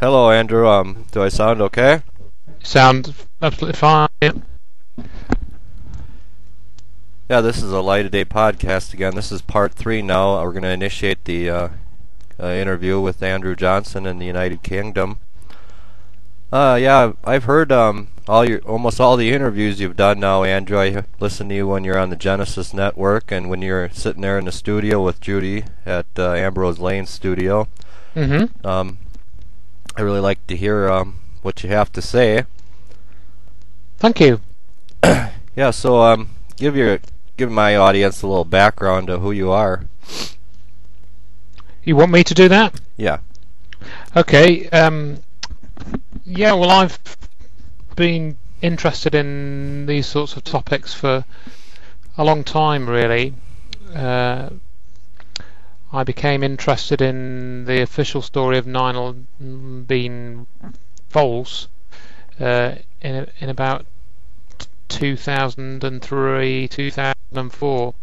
Hello, Andrew. Do I sound okay? Sound absolutely fine. Yeah. Yeah, this is a Light of Day podcast again. This is part 3 now. We're going to initiate the interview with Andrew Johnson in the United Kingdom. Yeah, I've heard almost all the interviews you've done now, Andrew. I listen to you when you're on the Genesis Network and when you're sitting there in the studio with Judy at Ambrose Lane Studio. Mm-hmm. I really like to hear what you have to say. Thank you. Yeah, so give my audience a little background of who you are. You want me to do that? Yeah. Okay. Yeah, well, I've been interested in these sorts of topics for a long time, really. I became interested in the official story of 9/11 being false in about 2003, 2004.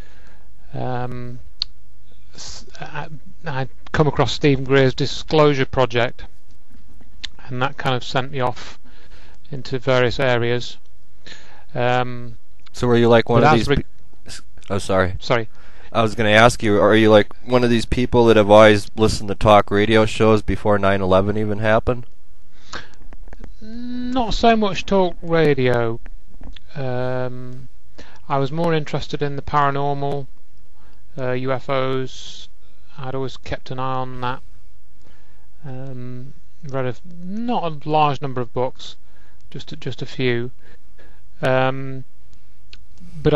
I'd come across Stephen Greer's Disclosure Project, and that kind of sent me off into various areas. So were you like one of these... Oh, sorry. Sorry. I was going to ask you, are you like one of these people that have always listened to talk radio shows before 9/11 even happened? Not so much talk radio. I was more interested in the paranormal, UFOs. I'd always kept an eye on that. Read not a large number of books, just a few. But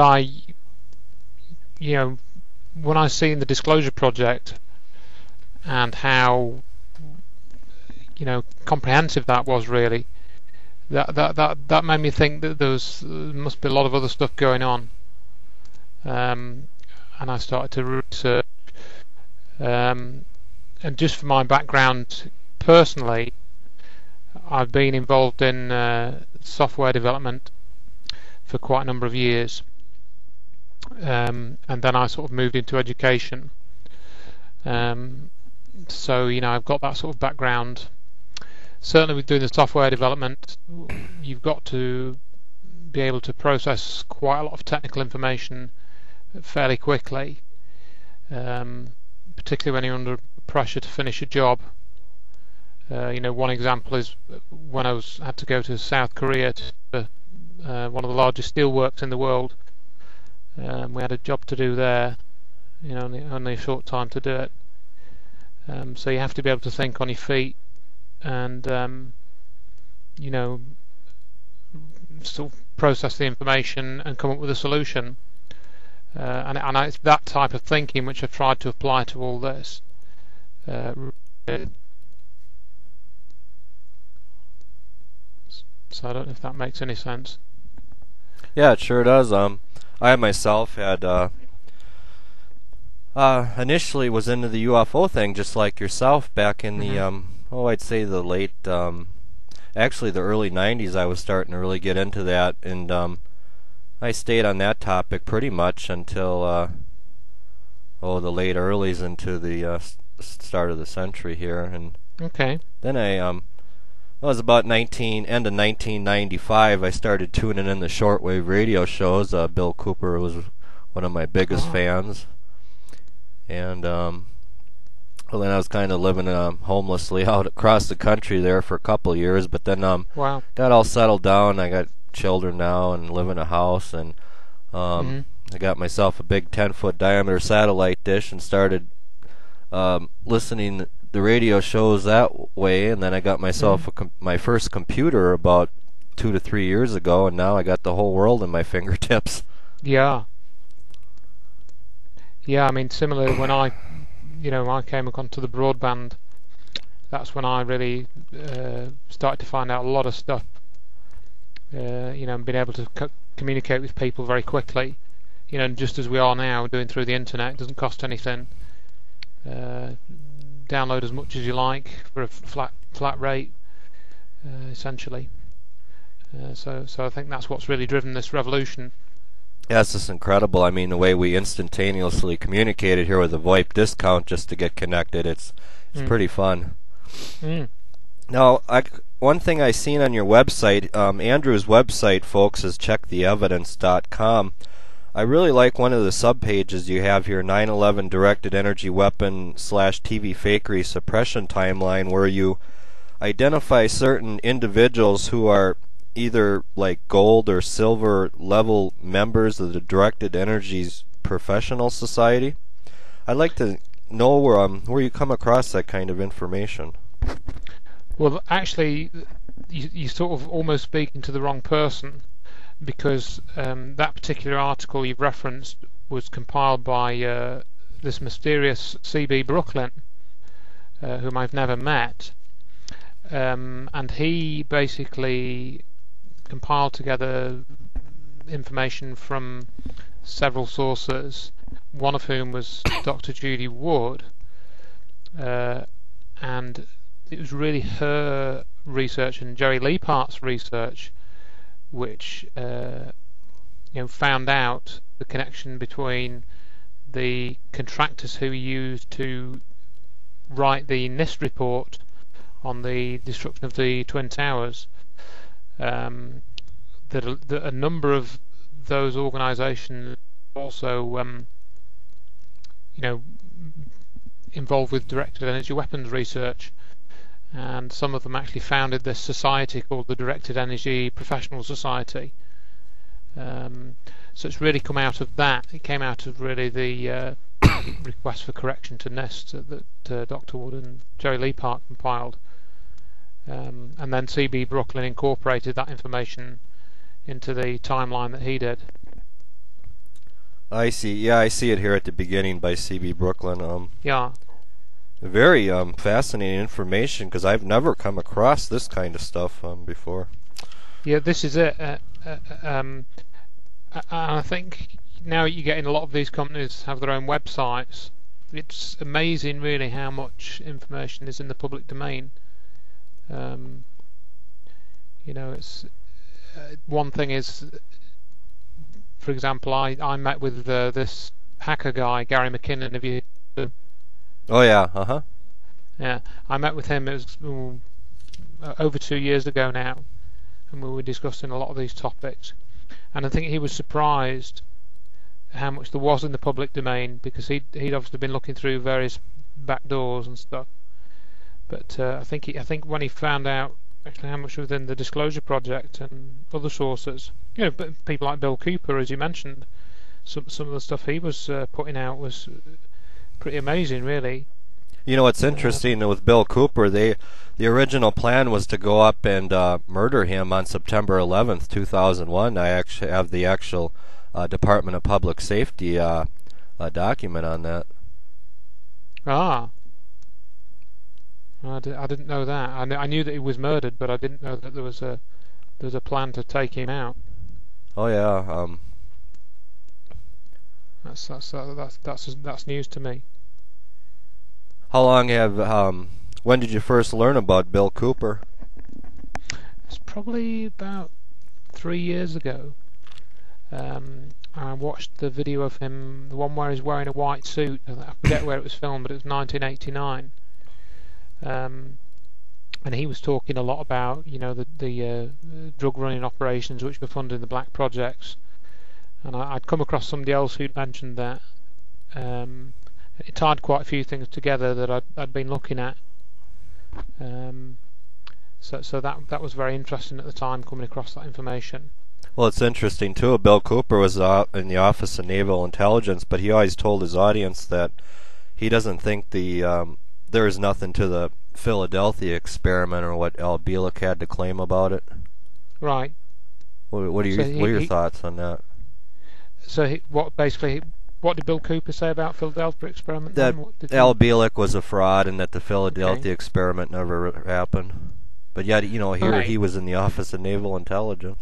when I seen the Disclosure Project and how comprehensive that was, really, that made me think that there must be a lot of other stuff going on. And I started to research. And just for my background personally, I've been involved in software development for quite a number of years. And then I sort of moved into education. So I've got that sort of background. Certainly with doing the software development, you've got to be able to process quite a lot of technical information fairly quickly, particularly when you're under pressure to finish a job. One example is when I had to go to South Korea to one of the largest steelworks in the world. We had a job to do there, only a short time to do it. So you have to be able to think on your feet and, sort of process the information and come up with a solution. And it's that type of thinking which I've tried to apply to all this. So I don't know if that makes any sense. Yeah, it sure does. I myself had initially was into the UFO thing just like yourself back in the I'd say the late actually the early 90s. I was starting to really get into that, and I stayed on that topic pretty much until the late earlys into the start of the century here. And okay. Then it was about end of 1995. I started tuning in the shortwave radio shows. Bill Cooper was one of my biggest fans, and then I was kind of living homelessly out across the country there for a couple of years. But then got all settled down. I got children now and live in a house, and I got myself a big 10-foot diameter satellite dish and started listening the radio shows that way. And then I got myself my first computer about 2 to 3 years ago, and now I got the whole world in my fingertips. Yeah. I mean, similarly, when I came onto the broadband, that's when I really started to find out a lot of stuff. And being able to communicate with people very quickly. Just as we are now doing through the internet, it doesn't cost anything. Download as much as you like for a flat rate, essentially. So I think that's what's really driven this revolution. Yeah, it's just incredible. I mean, the way we instantaneously communicated here with a VoIP discount just to get connected, it's pretty fun. Now, one thing I seen on your website, Andrew's website, folks, is checktheevidence.com. I really like one of the subpages you have here, 9/11 Directed Energy Weapon / TV Fakery Suppression Timeline, where you identify certain individuals who are either like gold or silver level members of the Directed Energies Professional Society. I'd like to know where you come across that kind of information. Well, actually, you sort of almost speaking to the wrong person, because that particular article you've referenced was compiled by this mysterious C.B. Brooklyn, whom I've never met, and he basically compiled together information from several sources, one of whom was Dr. Judy Wood, and it was really her research and Jerry Leiphardt's research which found out the connection between the contractors who used to write the NIST report on the destruction of the Twin Towers. That a number of those organisations also, involved with directed energy weapons research, and some of them actually founded this society called the Directed Energy Professional Society. So it's really come out of that. It came out of really the request for correction to NIST that Dr. Wood and Jerry Leiphardt compiled. And then C.B. Brooklyn incorporated that information into the timeline that he did. I see. Yeah, I see it here at the beginning by C.B. Brooklyn. Yeah. Very fascinating information, because I've never come across this kind of stuff before. Yeah, this is it. And I think now you're getting a lot of these companies have their own websites. It's amazing, really, how much information is in the public domain. It's one thing is, for example, I met with this hacker guy, Gary McKinnon. Have you? Oh yeah, Yeah, I met with him. It was over 2 years ago now, and we were discussing a lot of these topics. And I think he was surprised how much there was in the public domain, because he'd obviously been looking through various back doors and stuff. But I think when he found out actually how much was in the Disclosure Project and other sources, but people like Bill Cooper, as you mentioned, some of the stuff he was putting out was pretty amazing, really. What's interesting with Bill Cooper, the original plan was to go up and murder him on September 11th, 2001. I actually have the actual Department of Public Safety document on that. Ah. I didn't know that. I knew that he was murdered, but I didn't know that there was a plan to take him out. Oh yeah. That's news to me. How long when did you first learn about Bill Cooper? It's probably about 3 years ago. I watched the video of him, the one where he's wearing a white suit. I forget where it was filmed, but it was 1989. And he was talking a lot about the drug running operations which were funding the black projects, and I'd come across somebody else who'd mentioned that. It tied quite a few things together that I'd been looking at, so that was very interesting at the time, coming across that information. Well, it's interesting too. Bill Cooper was in the Office of Naval Intelligence, but he always told his audience that he doesn't think there is nothing to the Philadelphia experiment or what Al Bielek had to claim about it. Right. What are your thoughts on that? So what did Bill Cooper say about Philadelphia experiment? That Al Bielek was a fraud, and that the Philadelphia experiment never happened. But yet, here he was in the Office of Naval Intelligence.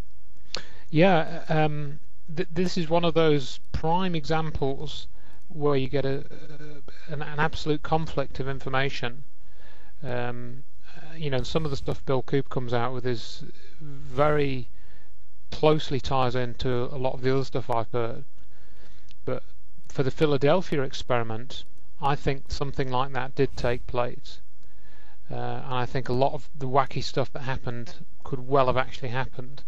Yeah, this is one of those prime examples where you get an absolute conflict of information. Some of the stuff Bill Cooper comes out with is very closely ties into a lot of the other stuff I've heard. But for the Philadelphia experiment, I think something like that did take place. and I think a lot of the wacky stuff that happened could well have actually happened.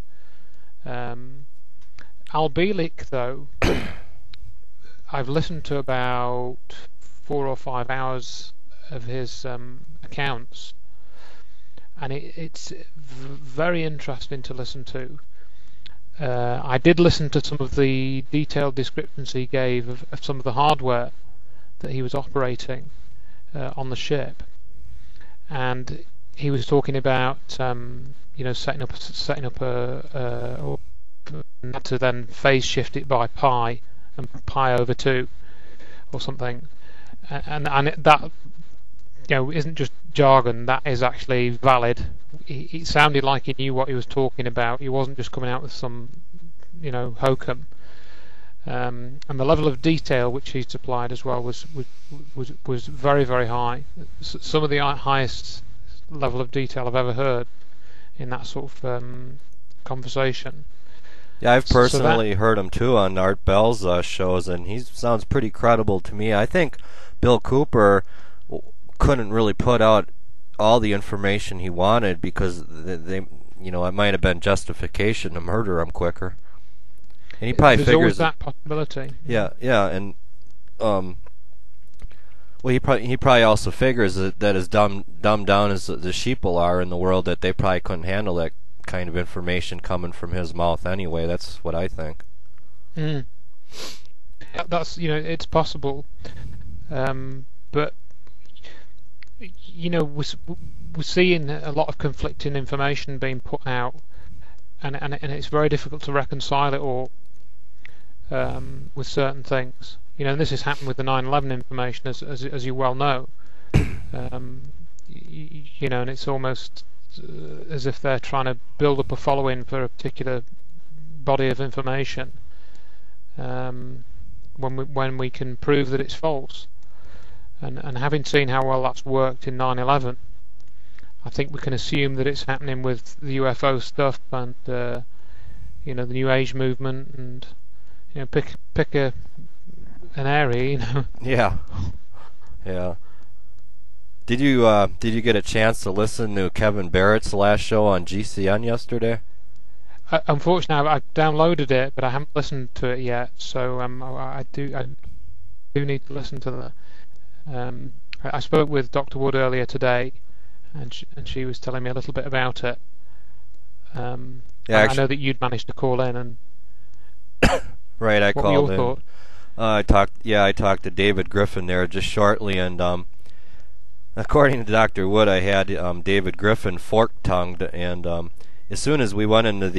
Al Bielek, though, I've listened to about 4 or 5 hours of his accounts, and it's very interesting to listen to. I did listen to some of the detailed descriptions he gave of some of the hardware that he was operating on the ship, and he was talking about setting up a to then phase shift it by pi and pi over 2 or something, and that isn't just jargon. That is actually valid. It sounded like he knew what he was talking about. He wasn't just coming out with some hokum. And the level of detail which he supplied as well was very, very high. Some of the highest level of detail I've ever heard in that sort of conversation. Yeah, I've personally heard him too on Art Bell's shows, and he sounds pretty credible to me. I think Bill Cooper couldn't really put out all the information he wanted because it might have been justification to murder him quicker. And he probably There's figures always that possibility. Yeah, and he probably also figures that as dumbed down as the sheeple are in the world, that they probably couldn't handle that kind of information coming from his mouth anyway. That's what I think. That's it's possible, but we're seeing a lot of conflicting information being put out, and it's very difficult to reconcile it all with certain things. And this has happened with the 9/11 information, as you well know. And it's almost as if they're trying to build up a following for a particular body of information, when we can prove that it's false. And having seen how well that's worked in 9/11, I think we can assume that it's happening with the UFO stuff and the New Age movement, and pick an area. Yeah. Did you get a chance to listen to Kevin Barrett's last show on GCN yesterday? Unfortunately, I've downloaded it, but I haven't listened to it yet. So I do need to listen to that. I spoke with Dr. Wood earlier today, and she was telling me a little bit about it. I know that you'd managed to call in, and right, I what called were your in. thoughts? I talked to David Griffin there just shortly, and according to Dr. Wood, I had David Griffin fork-tongued, and as soon as they went into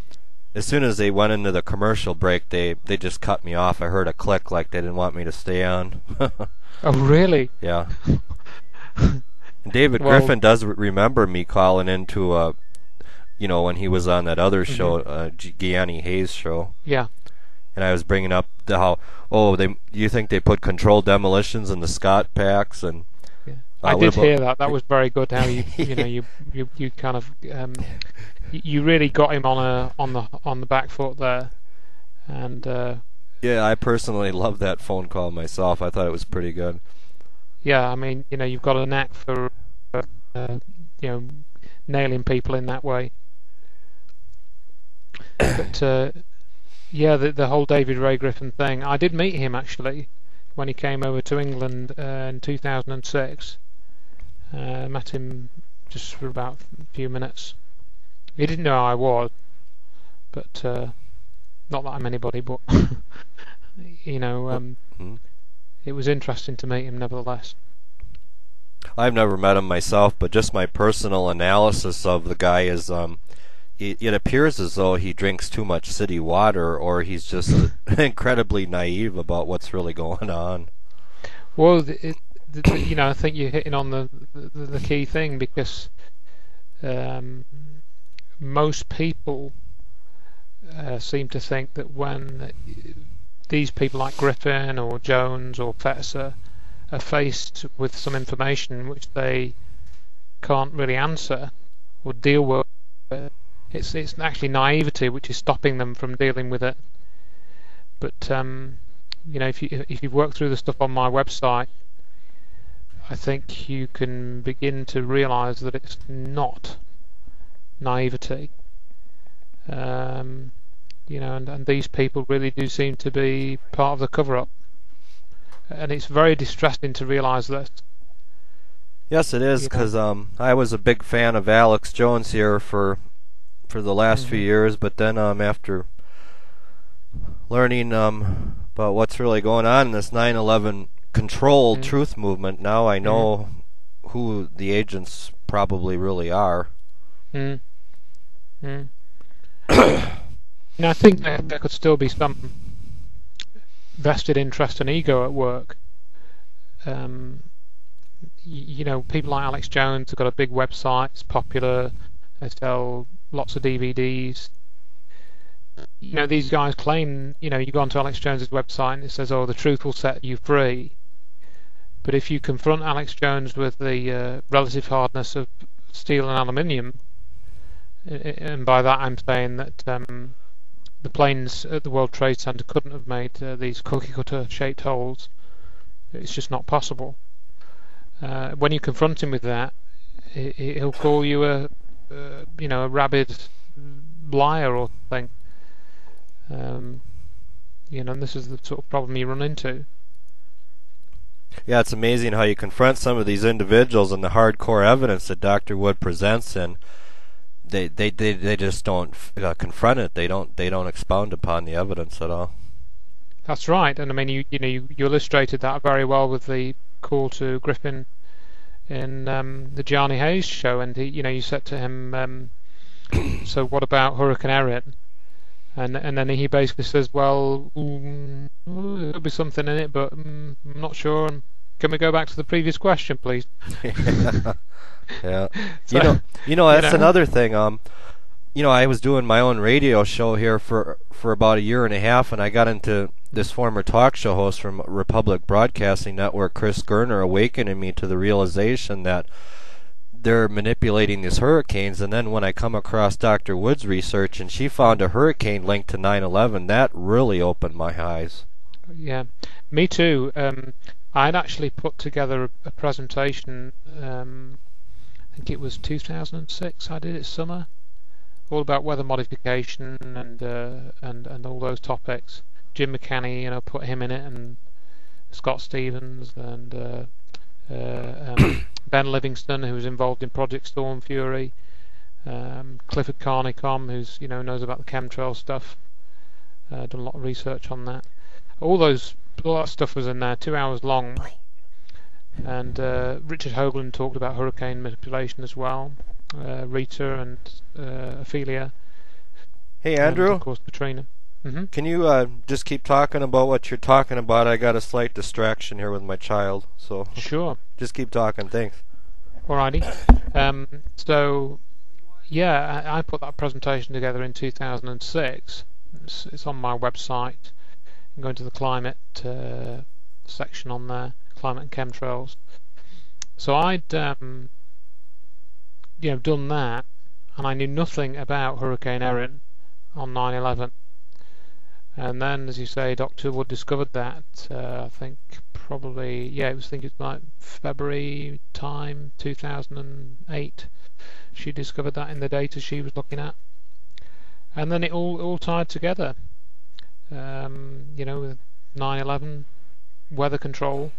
the commercial break, they just cut me off. I heard a click like they didn't want me to stay on. Oh, really? Yeah. And David Griffin does remember me calling into when he was on that other show, Gianni Hayes show. Yeah. And I was bringing up you think they put controlled demolitions in the Scott packs, and I did hear that. That was very good. How you kind of you really got him on the back foot there, and yeah, I personally loved that phone call myself. I thought it was pretty good. Yeah, I mean, you've got a knack for nailing people in that way. But yeah, the whole David Ray Griffin thing. I did meet him actually when he came over to England in 2006. Met him just for about a few minutes. He didn't know who I was, but not that I'm anybody, but it was interesting to meet him nevertheless. I've never met him myself, but just my personal analysis of the guy is it appears as though he drinks too much city water, or he's just incredibly naive about what's really going on. Well, I think you're hitting on the key thing, because most people seem to think that when these people like Griffin or Jones or Fetzer are faced with some information which they can't really answer or deal with, it's actually naivety which is stopping them from dealing with it. But if you work through the stuff on my website, I think you can begin to realise that it's not naivety. And these people really do seem to be part of the cover-up. And it's very distressing to realise that. Yes, it is, because I was a big fan of Alex Jones here for the last few years, but then after learning about what's really going on in this 9/11 controlled truth movement, now I know who the agents probably really are. I think there could still be some vested interest and ego at work. People like Alex Jones have got a big website, it's popular, they sell lots of DVDs. These guys claim, you go onto Alex Jones's website and it says, the truth will set you free. But if you confront Alex Jones with the relative hardness of steel and aluminium, and by that I'm saying that the planes at the World Trade Center couldn't have made these cookie-cutter shaped holes. It's just not possible. When you confront him with that, he'll call you a rabid liar or something. And this is the sort of problem you run into. Yeah, it's amazing how you confront some of these individuals and the hardcore evidence that Dr. Wood presents, and they just don't confront it. They don't expound upon the evidence at all. That's right, and I mean you illustrated that very well with the call to Griffin in the Johnny Hayes show, and you said to him, so what about Hurricane Erin? And then he basically says, well, there'll be something in it, but I'm not sure. Can we go back to the previous question, please? Yeah. So, that's another thing. I was doing my own radio show here for about a year and a half, and I got into this former talk show host from Republic Broadcasting Network, Chris Gerner, awakening me to the realization that they're manipulating these hurricanes. And then when I come across Dr. Wood's research and she found a hurricane linked to 9/11, that really opened my eyes. Yeah, me too. I'd actually put together a presentation, I think it was 2006, I did it summer, all about weather modification and all those topics. Jim McCanney, put him in it, and Scott Stevens and Ben Livingston, who was involved in Project Storm Fury, Clifford Carnicom, who's knows about the chemtrail stuff, done a lot of research on that. All that stuff was in there, 2 hours long. And Richard Hoagland talked about hurricane manipulation as well, Rita and Ophelia. Hey, Andrew. And of course, Katrina. Can you just keep talking about what you're talking about? I got a slight distraction here with my child, so sure. Just keep talking. Thanks. Alrighty. So, yeah, I put that presentation together in 2006. It's on my website. I'm going to the climate section on there, climate and chemtrails. So I'd done that, and I knew nothing about Hurricane Erin on 9/11. And then, as you say, Dr. Wood discovered that. I think probably it's like February time 2008. She discovered that in the data she was looking at, and then it all tied together. With 9/11, weather control.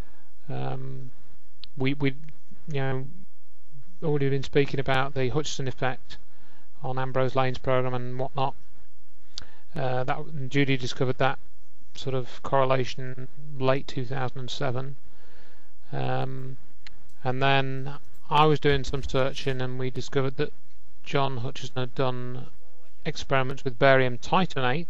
We already been speaking about the Hutchison effect on Ambrose Lane's program and whatnot. That Judy discovered that sort of correlation late 2007, and then I was doing some searching, and we discovered that John Hutchison had done experiments with barium titanate.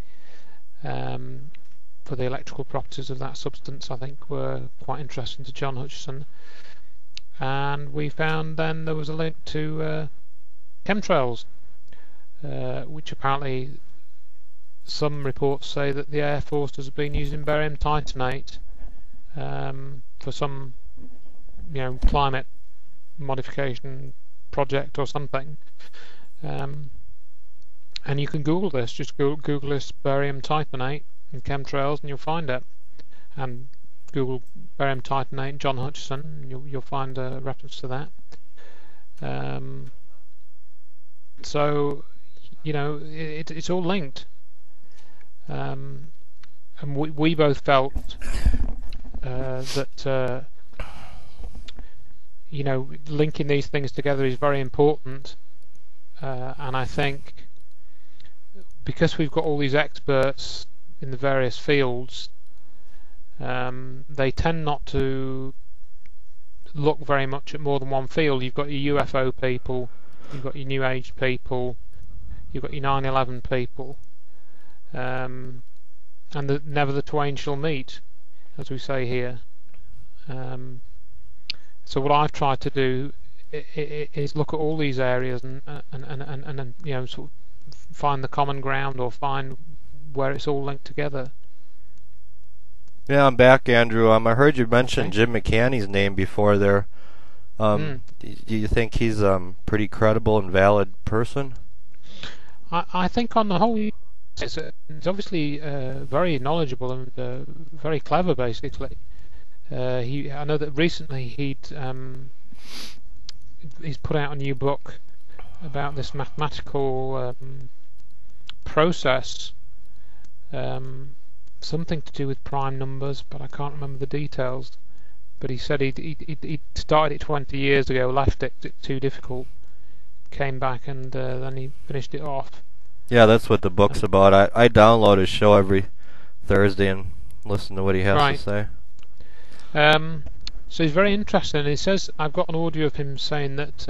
For the electrical properties of that substance, I think were quite interesting to John Hutchison, and we found then there was a link to chemtrails, which apparently some reports say that the Air Force has been using barium titanate for some climate modification project or something. And you can Google this, just Google this barium titanate and chemtrails, and you'll find it. And Google barium titanate, John Hutchison, you'll find a reference to that. So, it's all linked. And we both felt that linking these things together is very important, and I think because we've got all these experts in the various fields, they tend not to look very much at more than one field. You've got your UFO people, you've got your New Age people, you've got your 9/11 people, and never the twain shall meet, as we say here. So what I've tried to do is look at all these areas and sort of find the common ground or find where it's all linked together. Yeah, I'm back, Andrew. I heard you mention Jim McCanney's name before there. Do you think he's a pretty credible and valid person? I think on the whole, it's obviously very knowledgeable and very clever, basically. I know that recently he's put out a new book about this mathematical process, something to do with prime numbers, but I can't remember the details. But he said he started it 20 years ago, left it too difficult, came back, and then he finished it off. Yeah, that's what the book's about. I download his show every Thursday and listen to what he has to say. So he's very interesting. He says, I've got an audio of him saying that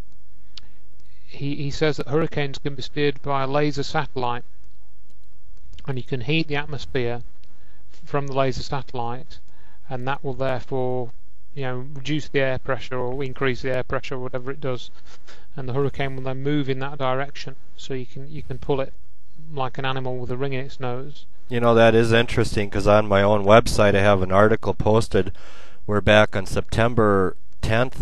he says that hurricanes can be steered by a laser satellite, and you can heat the atmosphere from the laser satellite, and that will therefore reduce the air pressure or increase the air pressure or whatever it does, and the hurricane will then move in that direction, so you can pull it like an animal with a ring in its nose. That is interesting, because on my own website I have an article posted where back on September 10th,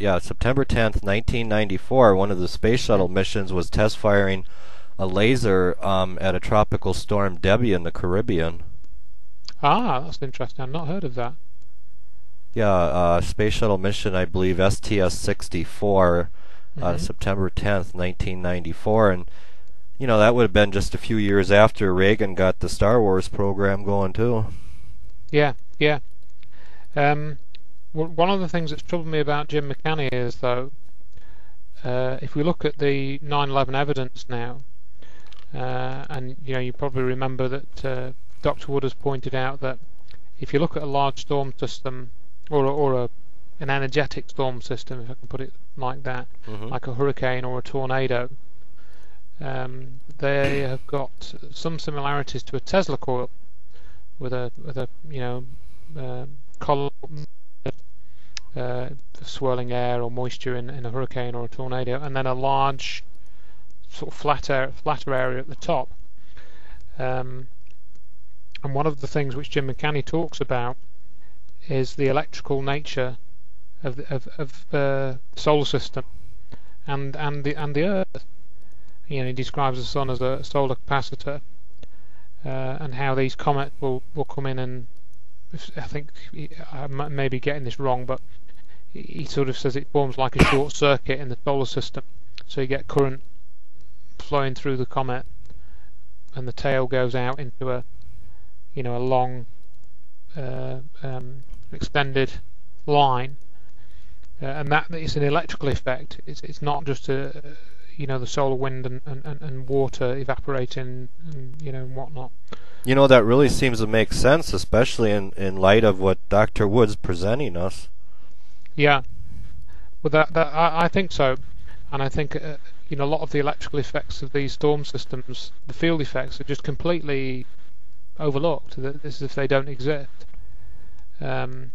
1994, one of the space shuttle missions was test firing a laser at a tropical storm Debbie in the Caribbean. Ah, that's interesting. I've not heard of that. Yeah, space shuttle mission, I believe, STS-64, September 10th, 1994, and that would have been just a few years after Reagan got the Star Wars program going too. Yeah. One of the things that's troubled me about Jim McCanney is, though, if we look at the 9/11 evidence now, and you probably remember that Dr. Wood has pointed out that if you look at a large storm system or an energetic storm system, if I can put it like that, like a hurricane or a tornado, they have got some similarities to a Tesla coil, with a column swirling air or moisture in a hurricane or a tornado, and then a large sort of flatter area at the top. And one of the things which Jim McCanney talks about is the electrical nature of the solar system and the Earth. He describes the sun as a solar capacitor, and how these comets will come in, and I think I may be getting this wrong, but he sort of says it forms like a short circuit in the solar system, so you get current flowing through the comet, and the tail goes out into a long extended line, and that is an electrical effect. It's not just the solar wind and water evaporating and whatnot. That really seems to make sense, especially in light of what Dr. Wood's presenting us. Yeah, well, I think so, and I think a lot of the electrical effects of these storm systems, the field effects, are just completely overlooked. As if they don't exist. But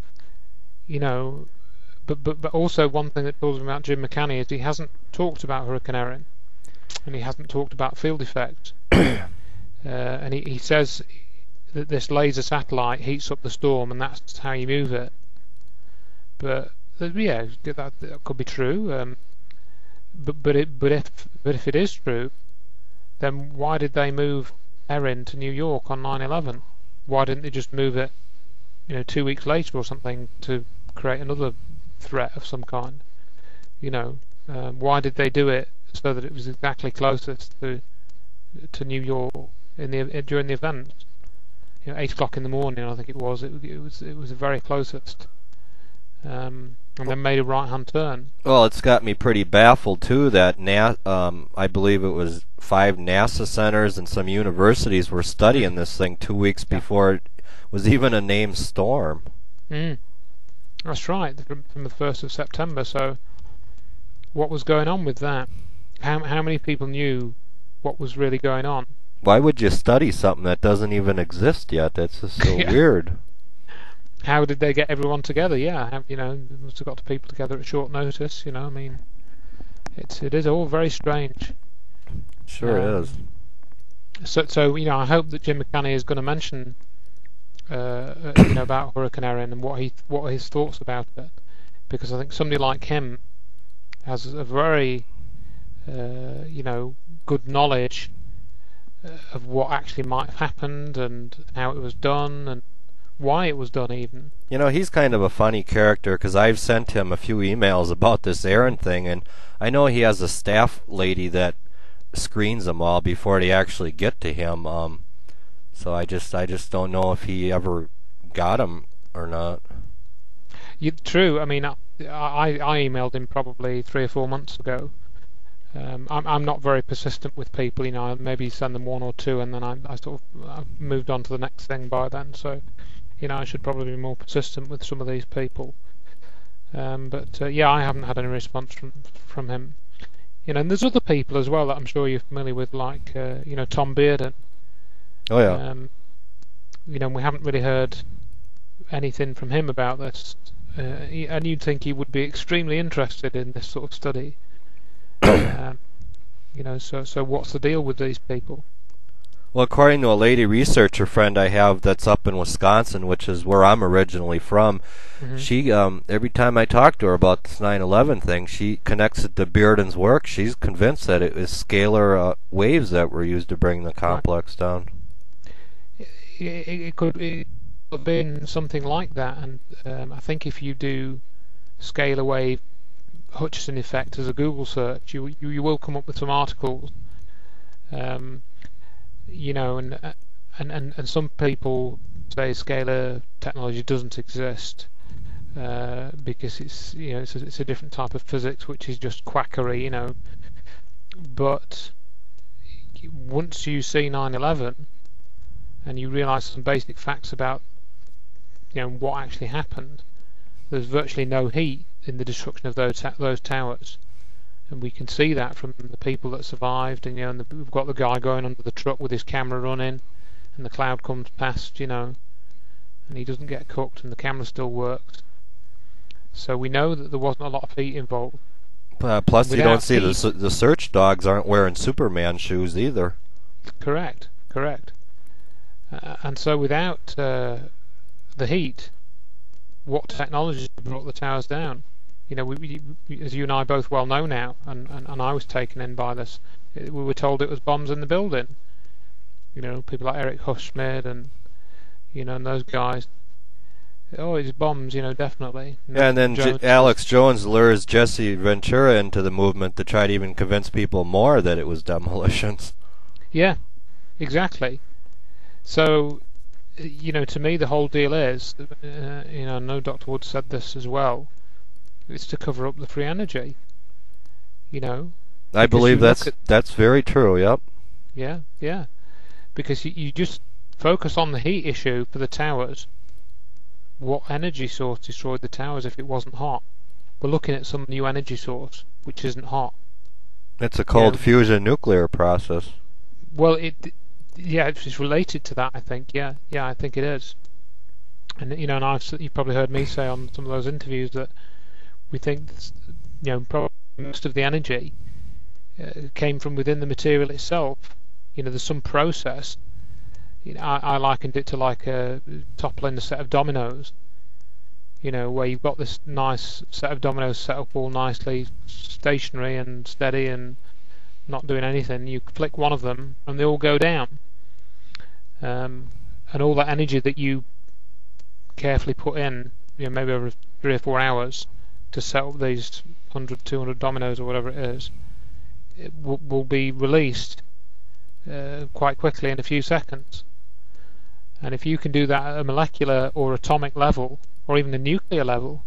also one thing that tells me about Jim McCanney is he hasn't talked about Hurricane Erin, and he hasn't talked about field effects. And he says that this laser satellite heats up the storm, and that's how you move it. But yeah, that could be true. But if it is true, then why did they move Erin to New York on 9/11? Why didn't they just move it, 2 weeks later or something to create another threat of some kind. Why did they do it so that it was exactly closest to New York during the event? 8 o'clock in the morning, I think it was. It was the very closest. And then made a right-hand turn. Well, it's got me pretty baffled too that I believe it was 5 NASA centers and some universities were studying this thing 2 weeks before it was even a named storm. That's right, from the 1st of September. So, what was going on with that? How many people knew what was really going on? Why would you study something that doesn't even exist yet? That's just so weird. How did they get everyone together? Yeah, must have got the people together at short notice. I mean, it is all very strange. Sure is. So I hope that Jim McCanny is going to mention about Hurricane Erin and what his thoughts about it, because I think somebody like him has a very good knowledge of what actually might have happened and how it was done and why it was done even. He's kind of a funny character because I've sent him a few emails about this Erin thing, and I know he has a staff lady that screens them all before they actually get to him. So I just don't know if he ever got them or not. True. I mean, I emailed him probably 3 or 4 months ago. I'm not very persistent with people. I maybe send them 1 or 2, and then I've moved on to the next thing by then. So, I should probably be more persistent with some of these people. But I haven't had any response from him. And there's other people as well that I'm sure you're familiar with, like Tom Bearden. Oh yeah. We haven't really heard anything from him about this, and you'd think he would be extremely interested in this sort of study. So what's the deal with these people? Well, according to a lady researcher friend I have that's up in Wisconsin, which is where I'm originally from, she every time I talk to her about this 9/11 thing, she connects it to Bearden's work. She's convinced that it was scalar waves that were used to bring the complex down. It could have been something like that, and I think if you do scalar wave Hutchison effect as a Google search, you will come up with some articles. And some people say scalar technology doesn't exist because it's a different type of physics, which is just quackery, But once you see 9/11 and you realise some basic facts about what actually happened, there's virtually no heat in the destruction of those towers, and we can see that from the people that survived. And and we've got the guy going under the truck with his camera running, and the cloud comes past, and he doesn't get cooked, and the camera still works. So we know that there wasn't a lot of heat involved. Plus, you don't see the search dogs aren't wearing Superman shoes either. Correct. And so without the heat, what technology brought the towers down? We, as you and I both well know now, and I was taken in by this. We were told it was bombs in the building. People like Eric Hushmid and and those guys. Oh, it's bombs, definitely. Yeah, and then Alex Jones lures Jesse Ventura into the movement to try to even convince people more that it was demolitions. Yeah, exactly. So, to me, the whole deal is, I know Dr. Wood said this as well. It's to cover up the free energy. I believe that's very true. Yep. Yeah. Because you just focus on the heat issue for the towers. What energy source destroyed the towers if it wasn't hot? We're looking at some new energy source which isn't hot. It's a cold fusion nuclear process. Well, it's related to that. I think. Yeah, I think it is. And you've probably heard me say on some of those interviews that we think probably most of the energy came from within the material itself. There's some process. I likened it to like toppling a set of dominoes. Where you've got this nice set of dominoes set up all nicely stationary and steady and not doing anything. You flick one of them and they all go down. And all that energy that you carefully put in, maybe over 3 or 4 hours to set up these 100, 200 dominoes or whatever it is, it will be released quite quickly in a few seconds. And if you can do that at a molecular or atomic level, or even a nuclear level,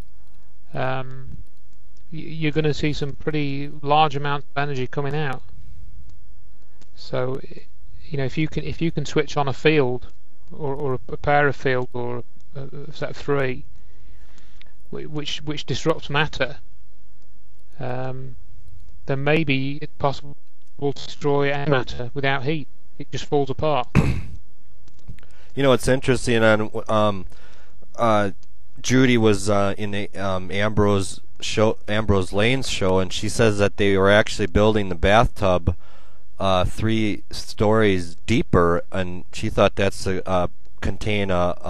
you're going to see some pretty large amounts of energy coming out. So, if you can switch on a field, or a pair of fields, or a set of 3, which disrupts matter, then maybe it's possible to destroy matter without heat. It just falls apart. It's interesting. On Judy was in Ambrose Lane's show, and she says that they were actually building the bathtub 3 stories deeper, and she thought that's contain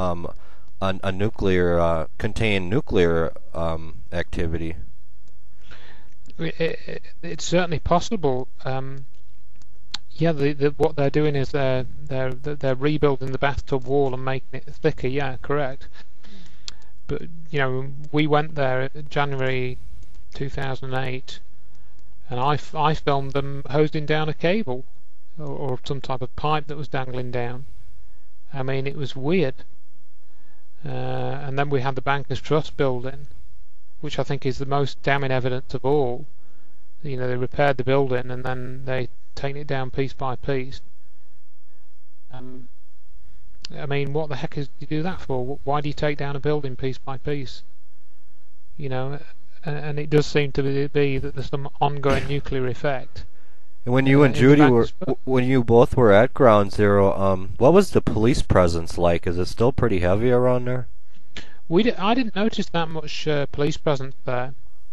nuclear activity. It's certainly possible. What they're doing is they're rebuilding the bathtub wall and making it thicker. Yeah, correct. But we went there in January 2008, and I filmed them hosing down a cable or some type of pipe that was dangling down. I mean, it was weird. And then we had the Bankers Trust building, which I think is the most damning evidence of all. They repaired the building and then they taken it down piece by piece. I mean, what the heck do you do that for? Why do you take down a building piece by piece? And it does seem to be that there's some ongoing nuclear effect. And when you and Judy when you both were at Ground Zero, what was the police presence like? Is it still pretty heavy around there? I didn't notice that much police presence there.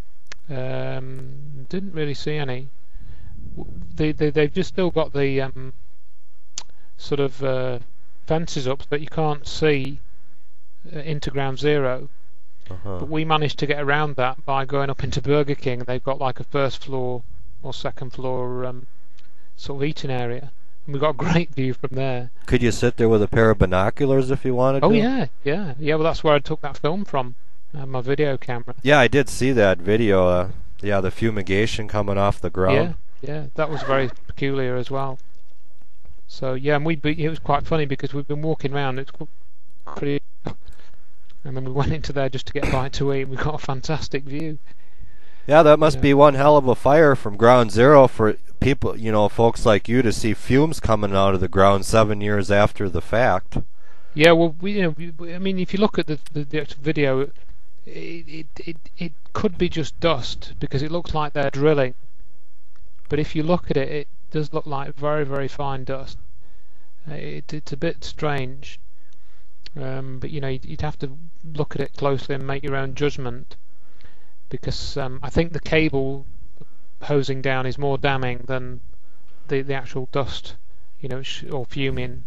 Didn't really see any. They've just still got the sort of fences up so that you can't see into Ground Zero. But we managed to get around that by going up into Burger King. They've got like a first floor or second floor sort of eating area, and we got a great view from there. Could you sit there with a pair of binoculars if you wanted to? Oh yeah. Well, that's where I took that film from, my video camera. Yeah, I did see that video. The fumigation coming off the ground. Yeah, that was very peculiar as well. So yeah, and it was quite funny because we've been walking around. It's pretty, and then we went into there just to get a bite to eat. We got a fantastic view. Yeah, that must be one hell of a fire from Ground Zero for people, folks like you, to see fumes coming out of the ground 7 years after the fact. Yeah, well, I mean, if you look at the video, it could be just dust because it looks like they're drilling. But if you look at it, it does look like very, very fine dust. It's a bit strange, but you'd have to look at it closely and make your own judgment. Because I think the cable hosing down is more damning than the actual dust, or fuming.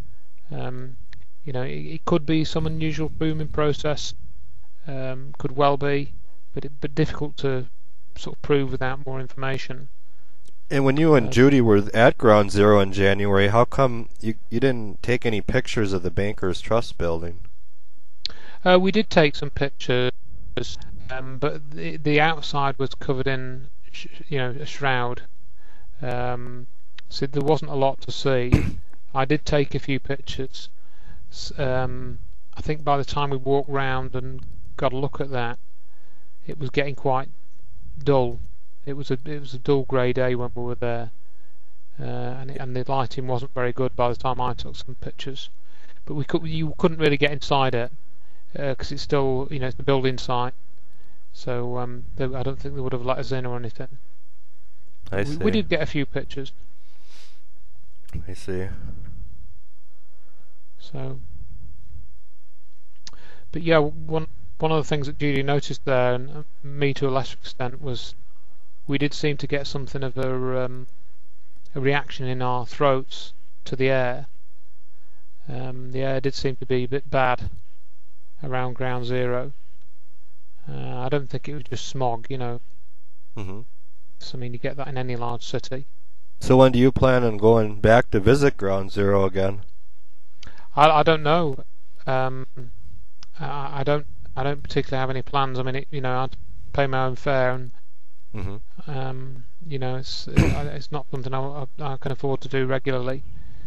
It could be some unusual fuming process, could well be, but difficult to sort of prove without more information. And when you and Judy were at Ground Zero in January, how come you didn't take any pictures of the Bankers Trust building? We did take some pictures. But the outside was covered in, a shroud, so there wasn't a lot to see. I did take a few pictures. I think by the time we walked round and got a look at that, it was getting quite dull. It was a dull grey day when we were there, and the lighting wasn't very good by the time I took some pictures. But you couldn't really get inside it because it's still, it's the building site. So I don't think they would have let us in or anything. I see. We did get a few pictures. I see. So, but yeah, one of the things that Judy noticed there, and me to a lesser extent, was we did seem to get something of a reaction in our throats to the air. The air did seem to be a bit bad around Ground Zero. I don't think it was just smog, Mm-hmm. So, I mean, you get that in any large city. So when do you plan on going back to visit Ground Zero again? I don't know. I don't particularly have any plans. I mean, I'd pay my own fare, and it's not something I can afford to do regularly.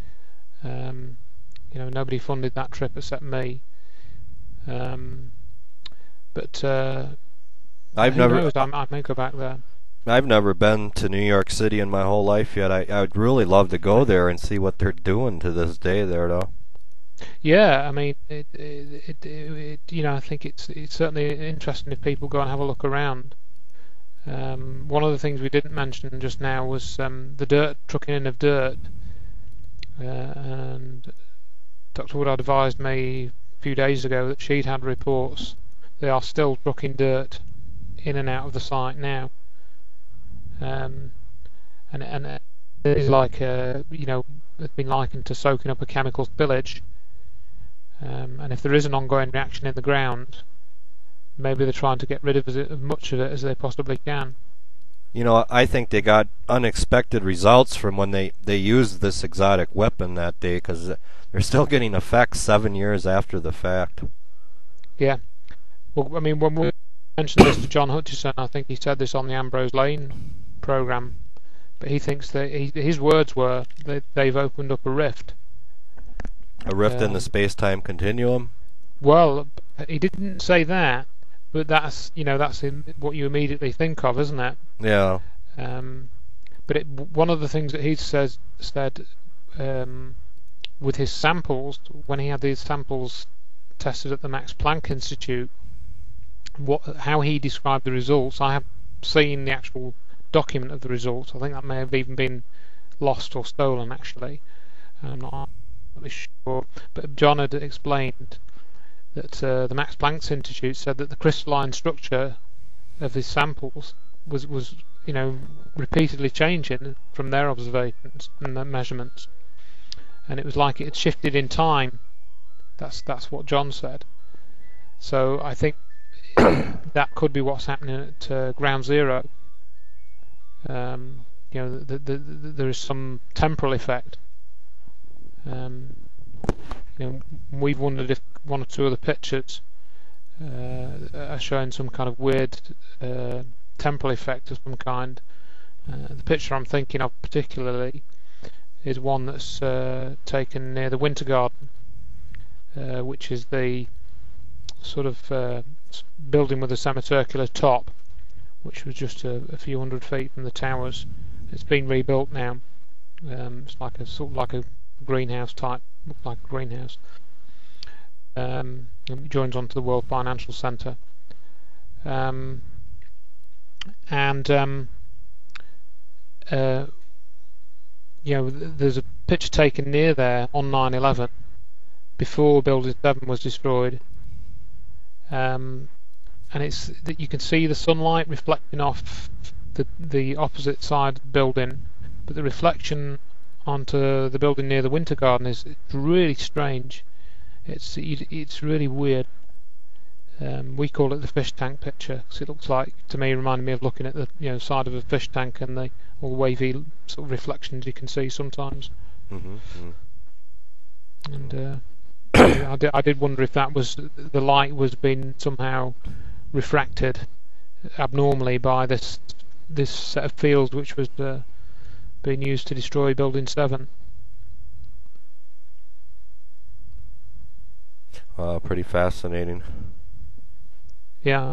Nobody funded that trip except me. But I've who never knows? I may go back there. I've never been to New York City in my whole life yet. I would really love to go there and see what they're doing to this day there, though. Yeah, I mean, I think it's certainly interesting if people go and have a look around. One of the things we didn't mention just now was the trucking in of dirt, and Dr. Woodard advised me a few days ago that she'd had reports they are still trucking dirt in and out of the site now, and it is like it's been likened to soaking up a chemical spillage. And if there is an ongoing reaction in the ground, maybe they're trying to get rid of as much of it as they possibly can. I think they got unexpected results from when they used this exotic weapon that day, because they're still getting effects 7 years after the fact. Yeah. Well, I mean, when we mentioned this to John Hutchison, I think he said this on the Ambrose Lane programme, but he thinks that his words were that they've opened up a rift. A rift in the space-time continuum? Well, he didn't say that, but that's what you immediately think of, isn't it? Yeah. But one of the things that he said with his samples, when he had these samples tested at the Max Planck Institute, how he described the results, I have seen the actual document of the results. I think that may have even been lost or stolen, actually. I'm not really sure. But John had explained that the Max Planck Institute said that the crystalline structure of his samples was repeatedly changing from their observations and their measurements, and it was like it had shifted in time. That's what John said. So I think that could be what's happening at Ground Zero. There is some temporal effect. We've wondered if one or two of the pictures are showing some kind of weird temporal effect of some kind. The picture I'm thinking of particularly is one that's taken near the Winter Garden, which is the sort of building with a semicircular top, which was just a few hundred feet from the towers. It's been rebuilt now. It's like a greenhouse type, looks like a greenhouse. It joins onto the World Financial Centre, there's a picture taken near there on 9/11 before Building 7 was destroyed, and it's that you can see the sunlight reflecting off the opposite side of the building, but the reflection onto the building near the Winter Garden is really strange. It's really weird. We call it the fish tank picture because it looks like, to me, reminded me of looking at the side of a fish tank and all the wavy sort of reflections you can see sometimes. Mm-hmm. And I did wonder if that was the light was being somehow refracted abnormally by this set of fields which was being used to destroy Building 7. Pretty fascinating. Yeah.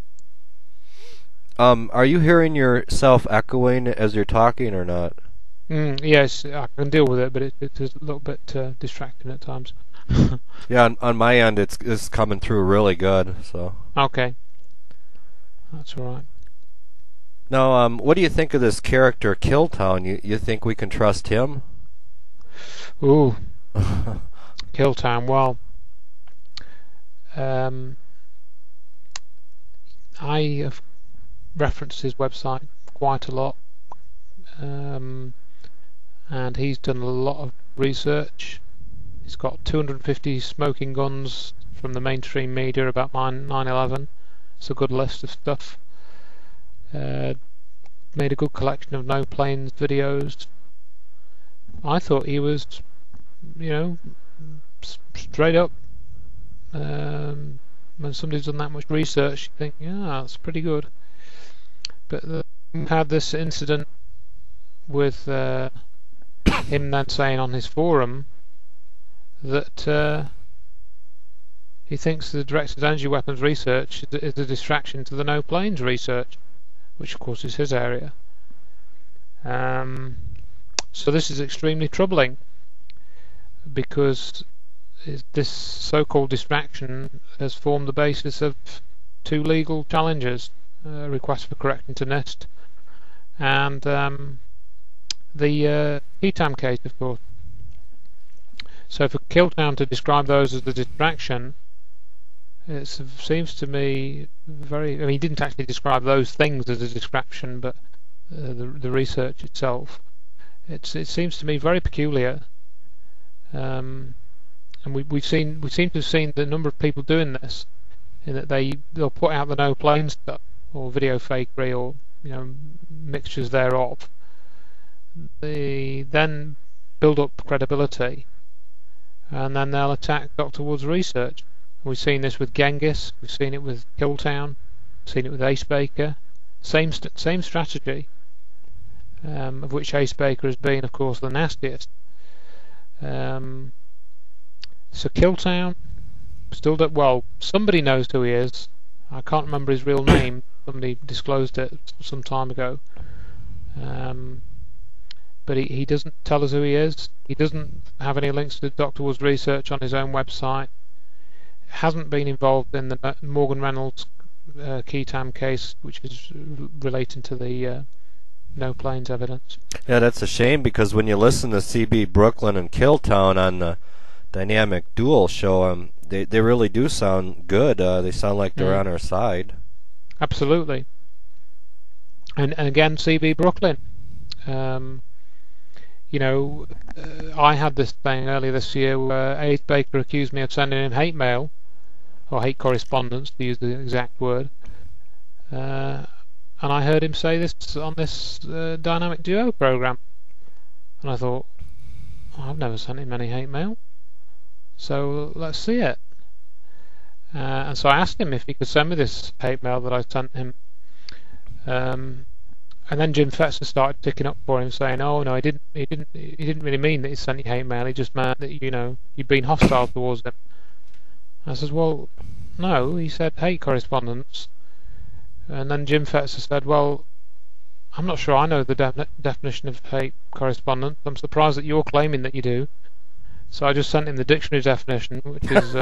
Are you hearing yourself echoing as you're talking or not? Yes, I can deal with it, but it is a little bit distracting at times. Yeah, on my end, it's coming through really good. So. Okay. That's all right. Now, what do you think of this character, Killtown? You think we can trust him? Ooh. Killtown. Well, I have referenced his website quite a lot, and he's done a lot of research. He's got 250 smoking guns from the mainstream media about 9/11. It's a good list of stuff. Made a good collection of no planes videos. I thought he was, straight up when somebody's done that much research, you think, yeah, that's pretty good. But we had this incident with him then saying on his forum that he thinks the directed energy weapons research is a distraction to the no planes research, which of course is his area. So this is extremely troubling, because this so-called distraction has formed the basis of 2 legal challenges, a request for correction to NIST and the Ketam case, of course. So for Killtown to describe those as a distraction, it seems to me very... I mean, he didn't actually describe those things as a distraction, but the research itself. It seems to me very peculiar. And we seem to have seen the number of people doing this, in that they'll put out the no plane stuff or video fakery or mixtures thereof. They then build up credibility, and then they'll attack Dr. Wood's research. We've seen this with Genghis, we've seen it with Killtown, we've seen it with Ace Baker. Same strategy, of which Ace Baker has been, of course, the nastiest. So Killtown, still don't... Well, somebody knows who he is. I can't remember his real name. Somebody disclosed it some time ago. But he doesn't tell us who he is. He doesn't have any links to Dr. Wood's research on his own website. Hasn't been involved in the Morgan Reynolds Ketam case, which is relating to the no planes evidence. Yeah, that's a shame, because when you listen to CB Brooklyn and Killtown on the Dynamic Duel show, they really do sound good. They sound like they're on our side. Absolutely. And again, CB Brooklyn. I had this thing earlier this year where Ace Baker accused me of sending him hate mail, or hate correspondence, to use the exact word. And I heard him say this on this Dynamic Duo program. And I thought, I've never sent him any hate mail. So let's see it. And so I asked him if he could send me this hate mail that I sent him. And then Jim Fetzer started ticking up for him, saying, "Oh no, he didn't really mean that he sent you hate mail. He just meant that you'd been hostile towards him." I says, "Well, no, he said hate correspondence." And then Jim Fetzer said, "Well, I'm not sure I know the definition of hate correspondence. I'm surprised that you're claiming that you do." So I just sent him the dictionary definition, which is,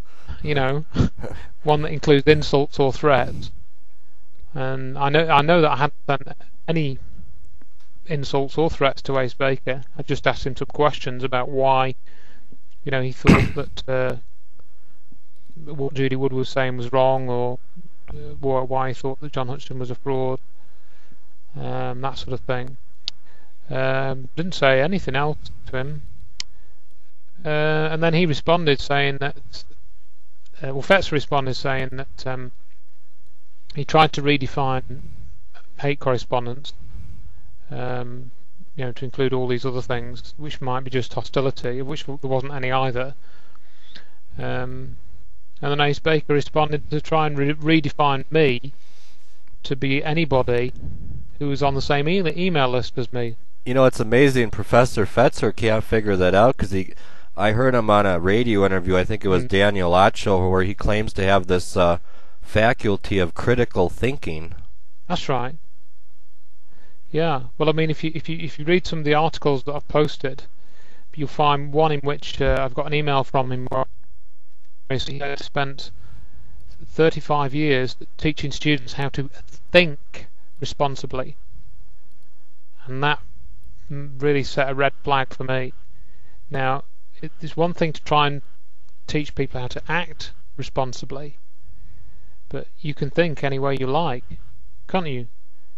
one that includes insults or threats. And I know that I hadn't sent any insults or threats to Ace Baker. I just asked him some questions about why, he thought that what Judy Wood was saying was wrong, or why he thought that John Hutchinson was a fraud, that sort of thing. Didn't say anything else to him. And then he responded saying that, Fetzer responded saying that he tried to redefine hate correspondence, to include all these other things, which might be just hostility, of which there wasn't any either. And then Ace Baker responded to try and redefine me to be anybody who was on the same email list as me. It's amazing. Professor Fetzer can't figure that out, because I heard him on a radio interview, I think it was Daniel Ocho, where he claims to have this faculty of critical thinking. That's right. Yeah. Well, I mean, if you read some of the articles that I've posted, you'll find one in which I've got an email from him where he spent 35 years teaching students how to think responsibly, and that really set a red flag for me. Now, it's one thing to try and teach people how to act responsibly, but you can think any way you like, can't you?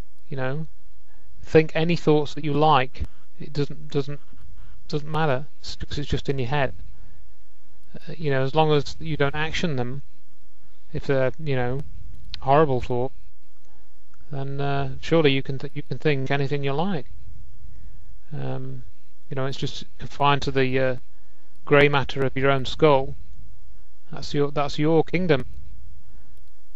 Think any thoughts that you like. It doesn't matter, because it's just in your head. As long as you don't action them, if they're horrible thoughts, then surely you can think anything you like. It's just confined to the grey matter of your own skull. That's your kingdom.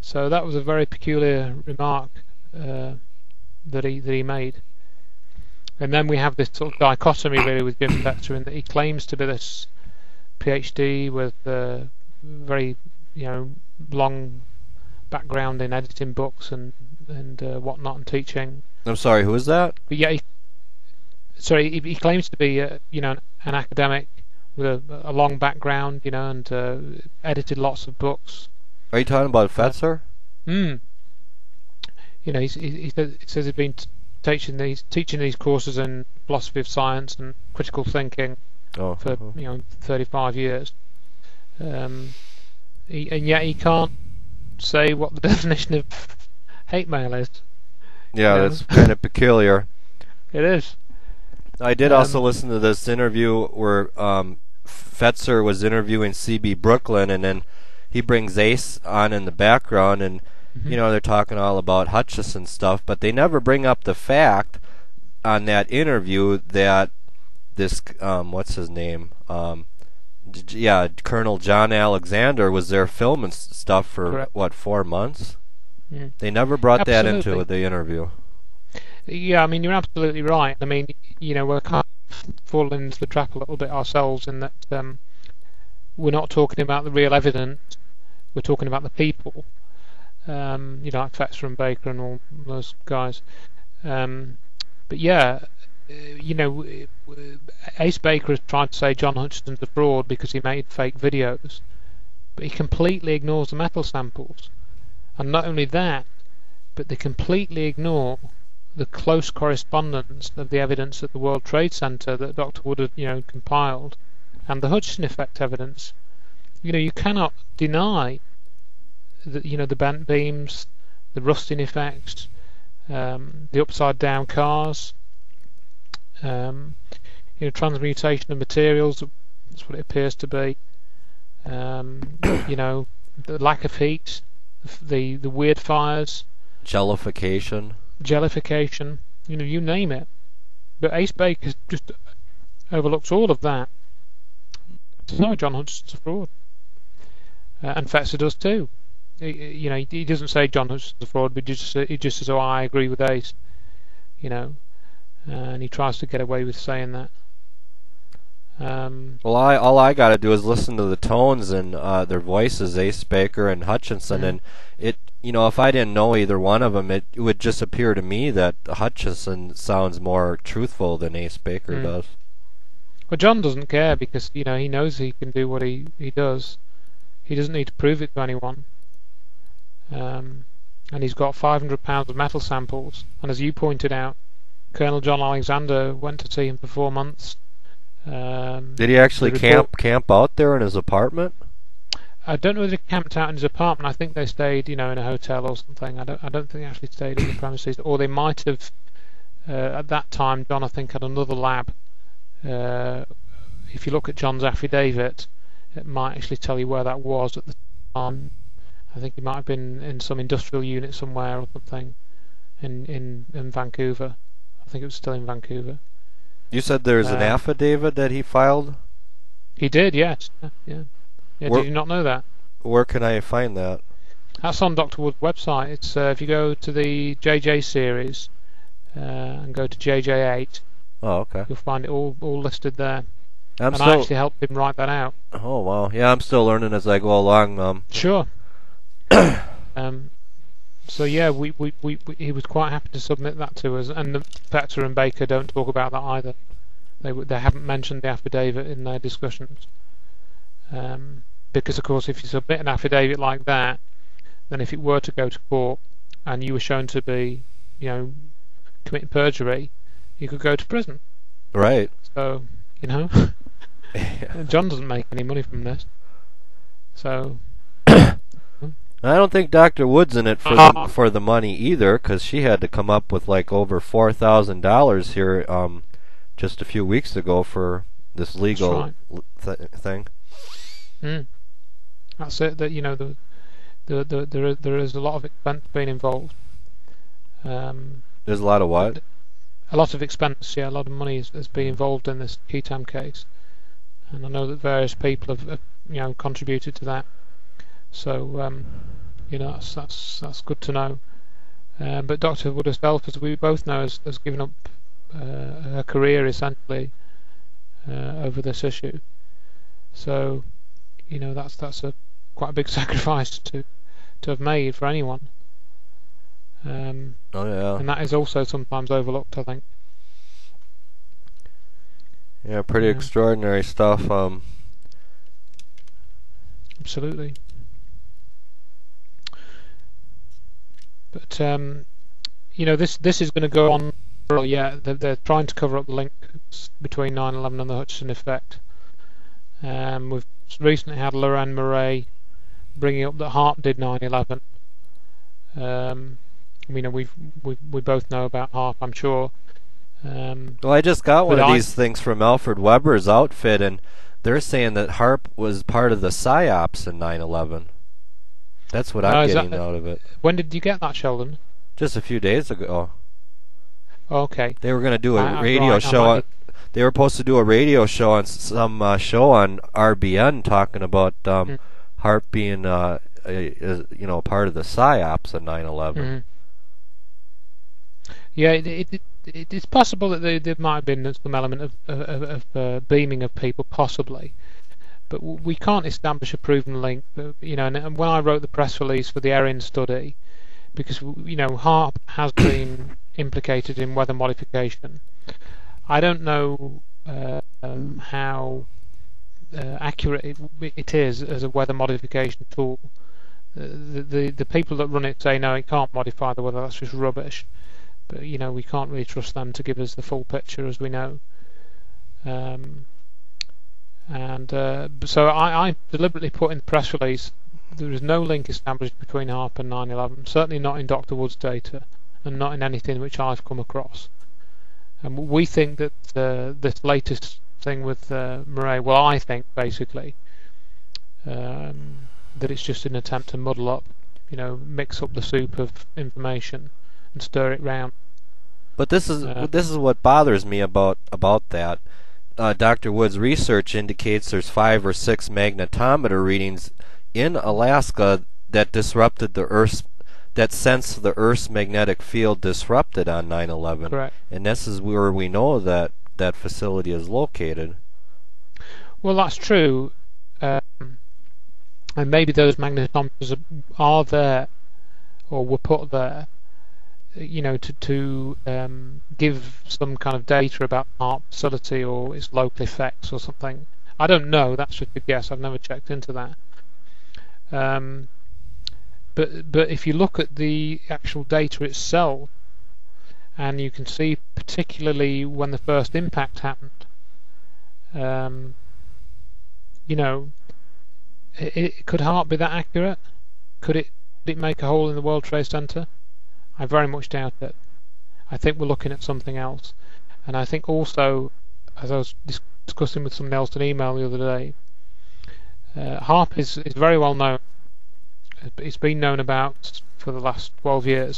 So that was a very peculiar remark that he made. And then we have this sort of dichotomy really with Jim Fetzer, in that he claims to be this PhD with very long background in editing books and whatnot and teaching. I'm sorry, who is that? But yeah, he claims to be an academic with a long background, and edited lots of books. Are you talking about Fetzer? He says he's been teaching these courses in philosophy of science and critical thinking for 35 years, and yet he can't say what the definition of hate mail is. Yeah, that's kind of peculiar. It is. I did also listen to this interview where Fetzer was interviewing CB Brooklyn, and then he brings Ace on in the background, and they're talking all about Hutchison stuff, but they never bring up the fact on that interview that this what's his name? Colonel John Alexander was there filming stuff for 4 months. Mm. They never brought that into the interview. Yeah, I mean, you're absolutely right. I mean, we're kind of falling into the trap a little bit ourselves in that we're not talking about the real evidence. We're talking about the people. Like Fetzer and Baker and all those guys. But yeah, Ace Baker has tried to say John Hutchison's a fraud because he made fake videos, but he completely ignores the metal samples. And not only that, but they completely ignore the close correspondence of the evidence at the World Trade Center that Dr. Wood had, compiled, and the Hutchison effect evidence. You cannot deny that, the bent beams, the rusting effects, the upside down cars, transmutation of materials. That's what it appears to be. The lack of heat, the weird fires, jellification, you name it. But Ace Baker just overlooks all of that. No, John Hutchison's a fraud, and Fetzer does too. He doesn't say John Hutchison's a fraud, but he just says, "Oh, I agree with Ace," and he tries to get away with saying that. Well, all I got to do is listen to the tones and their voices, Ace Baker and Hutchison, and it. If I didn't know either one of them, it would just appear to me that Hutchison sounds more truthful than Ace Baker does. Well, John doesn't care because he knows he can do what he does. He doesn't need to prove it to anyone. And he's got 500 pounds of metal samples. And as you pointed out, Colonel John Alexander went to see him for 4 months. Did he actually camp out there in his apartment? I don't know if they camped out in his apartment. I think they stayed, in a hotel or something. I don't think they actually stayed in the premises, or they might have. At that time, John, I think, had another lab. If you look at John's affidavit, it might actually tell you where that was at the time. I think he might have been in some industrial unit somewhere or something in Vancouver. I think it was still in Vancouver. You said there's an affidavit that he filed? He did, yes. Yeah. Did you not know that? Where can I find that? That's on Dr. Wood's website. It's if you go to the JJ series and go to JJ8. Oh, okay. You'll find it all listed there. I I actually helped him write that out. Oh, wow. Yeah, I'm still learning as I go along. Sure. So yeah, he was quite happy to submit that to us, and Fetzer and Baker don't talk about that either. They haven't mentioned the affidavit in their discussions. Because of course, if you submit an affidavit like that, then if it were to go to court and you were shown to be, committing perjury, you could go to prison. Right. So, John doesn't make any money from this. So. I don't think Dr. Wood's in it for the money either, because she had to come up with like over $4,000 here just a few weeks ago for this legal thing. That's it. That there is a lot of expense being involved. There's a lot of what? A lot of expense. Yeah, a lot of money has been involved in this Ketam case, and I know that various people have contributed to that. So That's good to know. But Dr. Wood herself, as we both know, has given up her career essentially over this issue. So, that's a quite a big sacrifice to have made for anyone. Oh yeah. And that is also sometimes overlooked, I think. Yeah, pretty extraordinary stuff. Absolutely. But this is going to go on. Well, yeah, they're trying to cover up the link between 9/11 and the Hutchinson effect. We've recently had Lorraine Murray bringing up that HAARP did 9/11. We both know about HAARP, I'm sure. Well, I just got one of these things from Alfred Weber's outfit, and they're saying that HAARP was part of the PSYOPs in 9/11. That's what I'm getting out of it. When did you get that, Sheldon? Just a few days ago. Okay. They were going to do a radio show. They were supposed to do a radio show on some show on RBN talking about HAARP being part of the PSYOPs in 9/11. Mm-hmm. Yeah, it's possible that there might have been some element of beaming of people, possibly, but we can't establish a proven link. And when I wrote the press release for the Erin study, because HAARP has been implicated in weather modification, I don't know how accurate it is as a weather modification tool. The people that run it say no, it can't modify the weather. That's just rubbish. But we can't really trust them to give us the full picture, as we know. So I deliberately put in the press release there is no link established between HAARP and 9/11. Certainly not in Dr. Wood's data, and not in anything which I've come across. And we think that this latest thing with Murray, well, I think basically that it's just an attempt to muddle up, mix up the soup of information and stir it round. But this is what bothers me about that. Dr. Wood's research indicates there's 5 or 6 magnetometer readings in Alaska that disrupted the Earth's, that sensed the Earth's magnetic field disrupted on 9/11. Correct. And this is where we know that facility is located. Well, that's true. And maybe those magnetometers are there, or were put there, to give some kind of data about the HAARP facility or its local effects or something. I don't know. That's just a guess. I've never checked into that. But if you look at the actual data itself, and you can see particularly when the first impact happened, could HAARP be that accurate? Could it make a hole in the World Trade Center? I very much doubt it. I think we're looking at something else. And I think also, as I was discussing with someone else in email the other day, HAARP is very well known. It's been known about for the last 12 years.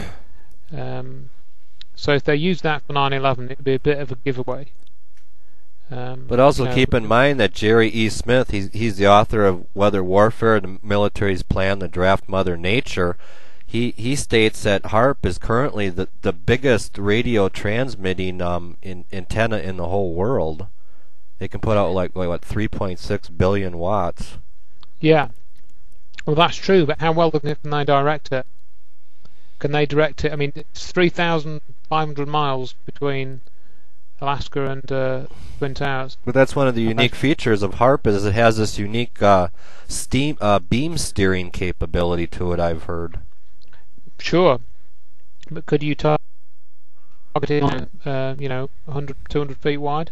So if they use that for 9/11, it'd be a bit of a giveaway. But also keep in mind that Jerry E. Smith, he's the author of Weather Warfare, the Military's Plan to Draft Mother Nature. He states that HAARP is currently the biggest radio transmitting antenna in the whole world. They can put out like 3.6 billion watts. Yeah. Well, that's true, but how well can they direct it? Can they direct it? I mean, it's 3,500 miles between Alaska and Twin Towers. But that's one of the unique features of HAARP is it has this unique beam steering capability to it, I've heard. Sure, but could you target it on 100, 200 feet wide?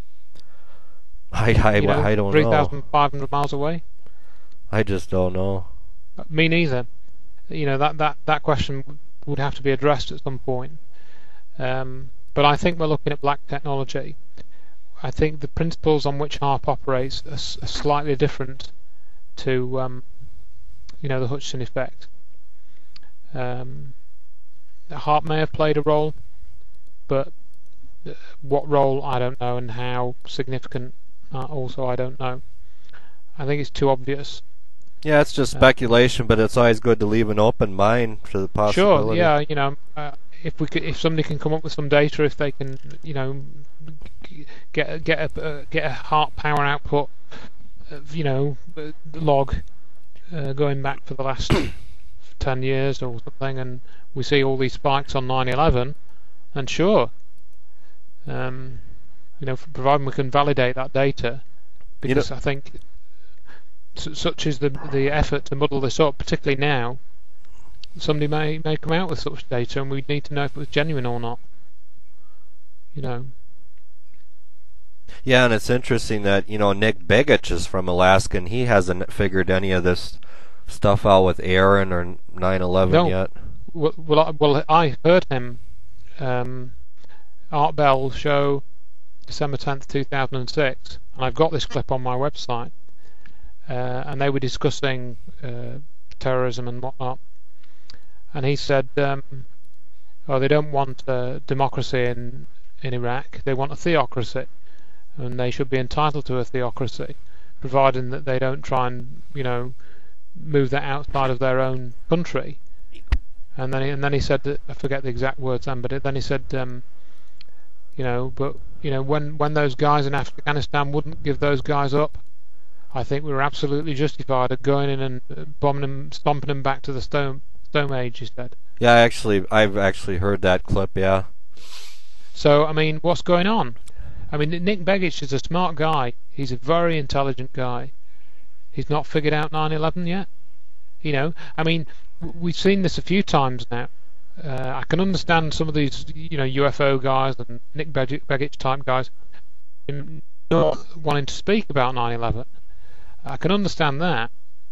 I don't know. 3,500 miles away. I just don't know. Me neither. That question would have to be addressed at some point. But I think we're looking at black technology. I think the principles on which HAARP operates are slightly different to the Hutchinson effect. HAARP may have played a role, but what role I don't know, and how significant also I don't know. I think it's too obvious. Yeah, it's just speculation, but it's always good to leave an open mind to the possibility. Sure, yeah, if somebody can come up with some data, if they can, get a heart power output, log going back for the last 10 years or something, and we see all these spikes on 9/11, and sure, providing we can validate that data, because I think such is the effort to muddle this up, particularly now. Somebody may come out with such data, and we need to know if it was genuine or not. Yeah, and it's interesting that Nick Begich is from Alaska, and he hasn't figured any of this stuff out with Aaron or 9/11 yet. Well, I heard him. Art Bell show, December 10th, 2006, and I've got this clip on my website. And they were discussing terrorism and whatnot. And he said, they don't want democracy in Iraq. They want a theocracy, and they should be entitled to a theocracy, providing that they don't try and move that outside of their own country. And then he said, I forget the exact words, but then he said, when those guys in Afghanistan wouldn't give those guys up, I think we were absolutely justified of going in and bombing them, stomping them back to the Stone Age, he said. Yeah, I've actually heard that clip, yeah. So, I mean, what's going on? I mean, Nick Begich is a smart guy. He's a very intelligent guy. He's not figured out 9/11 yet. I mean, we've seen this a few times now. I can understand some of these, UFO guys and Nick Begich type guys not wanting to speak about 9/11. I can understand that,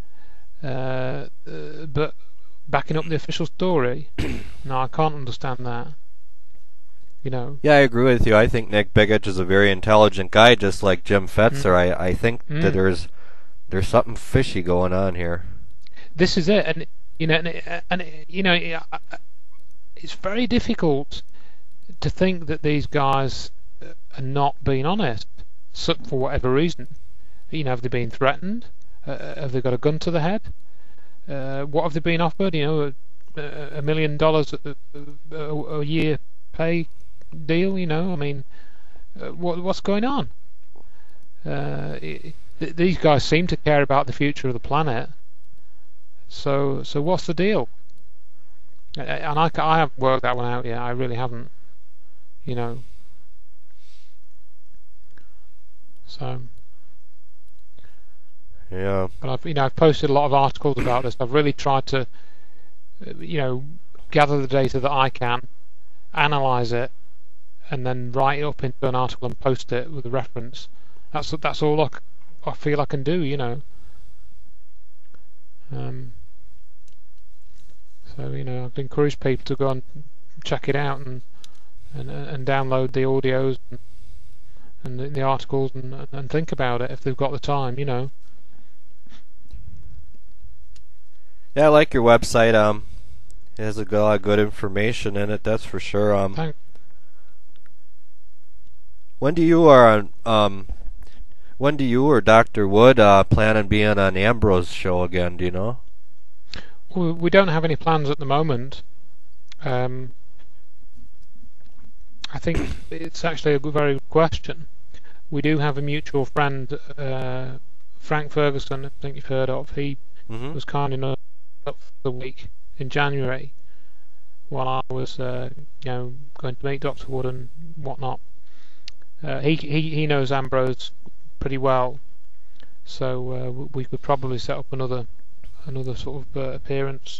but backing up the official story, no, I can't understand that. Yeah, I agree with you. I think Nick Begich is a very intelligent guy, just like Jim Fetzer. I think that there's something fishy going on here. This is it, and it's very difficult to think that these guys are not being honest, for whatever reason. Have they been threatened? Have they got a gun to the head? What have they been offered? $1 million a year pay deal? I mean, what's going on? These guys seem to care about the future of the planet. So what's the deal? And I haven't worked that one out yet. I really haven't. So. Yeah. But I've posted a lot of articles about this. I've really tried to, gather the data that I can, analyze it, and then write it up into an article and post it with a reference. That's all I feel I can do. So I'd encourage people to go and check it out and download the audios and the articles and think about it if they've got the time. Yeah, I like your website. It has a lot of good information in it. That's for sure. When do you or Dr. Wood plan on being on Ambrose show again? Do you know? We don't have any plans at the moment. I think it's actually a very good question. We do have a mutual friend, Frank Ferguson. I think you've heard of. He was kind enough for the week in January while I was going to meet Dr. Wood and whatnot. He knows Ambrose pretty well, so we could probably set up another sort of appearance.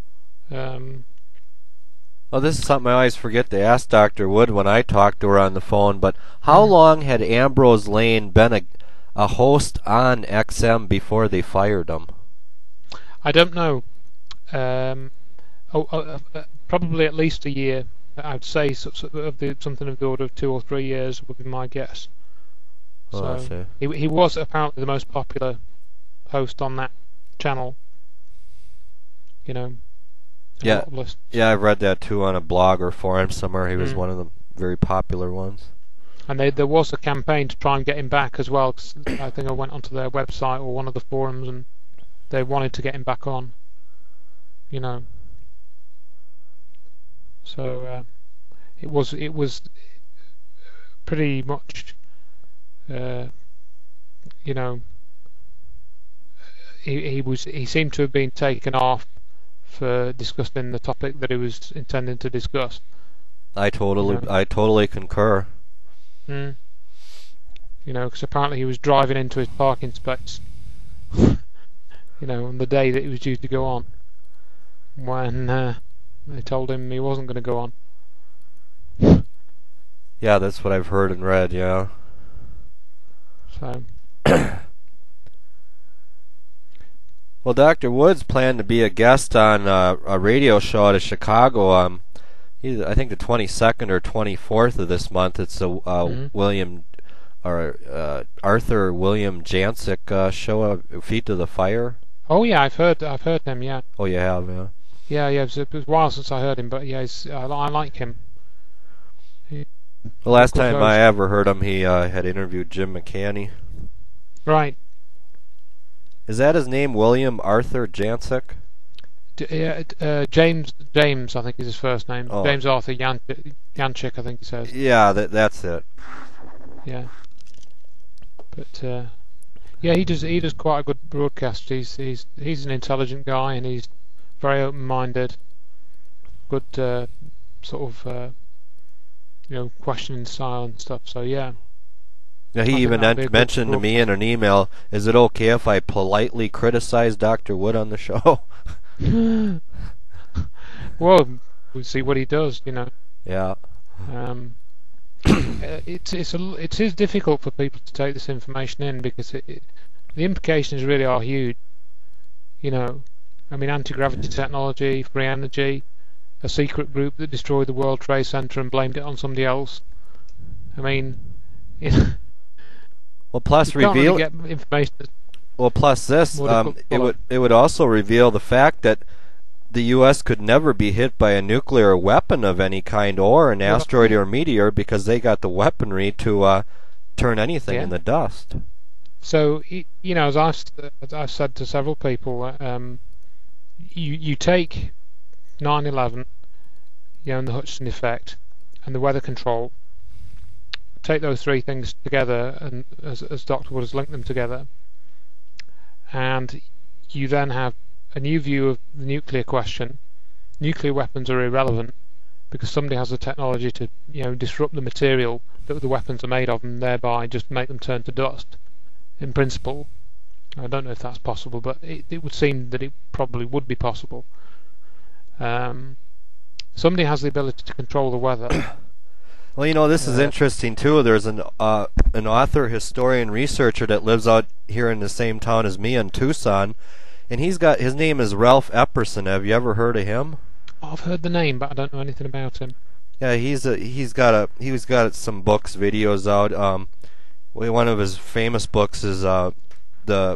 Well, this is something I always forget to ask Dr. Wood when I talk to her on the phone, but how long had Ambrose Lane been a host on XM before they fired him? I don't know. Probably at least a year. I'd say something of the order of 2 or 3 years would be my guess. Oh, so he was apparently the most popular host on that channel. Yeah, I've read that too on a blog or forum somewhere. He was one of the very popular ones. And there was a campaign to try and get him back as well. 'Cause I think I went onto their website or one of the forums, and they wanted to get him back on. You know. So it was pretty much, you know, he seemed to have been taken off for discussing the topic that he was intending to discuss. I totally concur. You know, because apparently he was driving into his parking space, you know, on the day that he was due to go on, when they told him he wasn't going to go on. Yeah, that's what I've heard and read, yeah. So. Well, Dr. Woods planned to be a guest on a radio show out of Chicago. I think the 22nd or 24th of this month. It's a Arthur William Jancic show, Feet of the Fire. Oh yeah, I've heard him. Yeah. Oh, you have, yeah. Yeah. It was a while since I heard him, but yeah, I like him. The last time I ever heard him, he had interviewed Jim McCanny. Right. Is that his name, William Arthur Jancic? James, I think is his first name. Oh. James Arthur Jancic, I think he says. Yeah, that's it. Yeah. But yeah, he does quite a good broadcast. He's an intelligent guy, and he's very open-minded. Good sort of you know, questioning style and stuff. So yeah. Yeah, he even mentioned to me in an email, is it okay if I politely criticize Dr. Wood on the show? Well, we'll see what he does, you know. Yeah. It is difficult for people to take this information in, because the implications really are huge. You know, I mean, anti-gravity technology, free energy, a secret group that destroyed the World Trade Center and blamed it on somebody else. I mean, well, plus reveal. Really get information. Well, plus this, it would also reveal the fact that the U.S. could never be hit by a nuclear weapon of any kind, or an asteroid or meteor, because they got the weaponry to turn anything in the dust. So, you know, as I've said to several people, you take 9/11, you know, and the Hutchinson effect, and the weather control. Take those three things together, and as Dr. Wood has linked them together, and you then have a new view of the nuclear question. Nuclear weapons are irrelevant because somebody has the technology to, you know, disrupt the material that the weapons are made of, and thereby just make them turn to dust. In principle, I don't know if that's possible, but it would seem that it probably would be possible. Somebody has the ability to control the weather. Well, you know, this is interesting too. There's an author, historian, researcher that lives out here in the same town as me in Tucson, and his name is Ralph Epperson. Have you ever heard of him? Oh, I've heard the name, but I don't know anything about him. Yeah, he's got some books, videos out. One of his famous books is the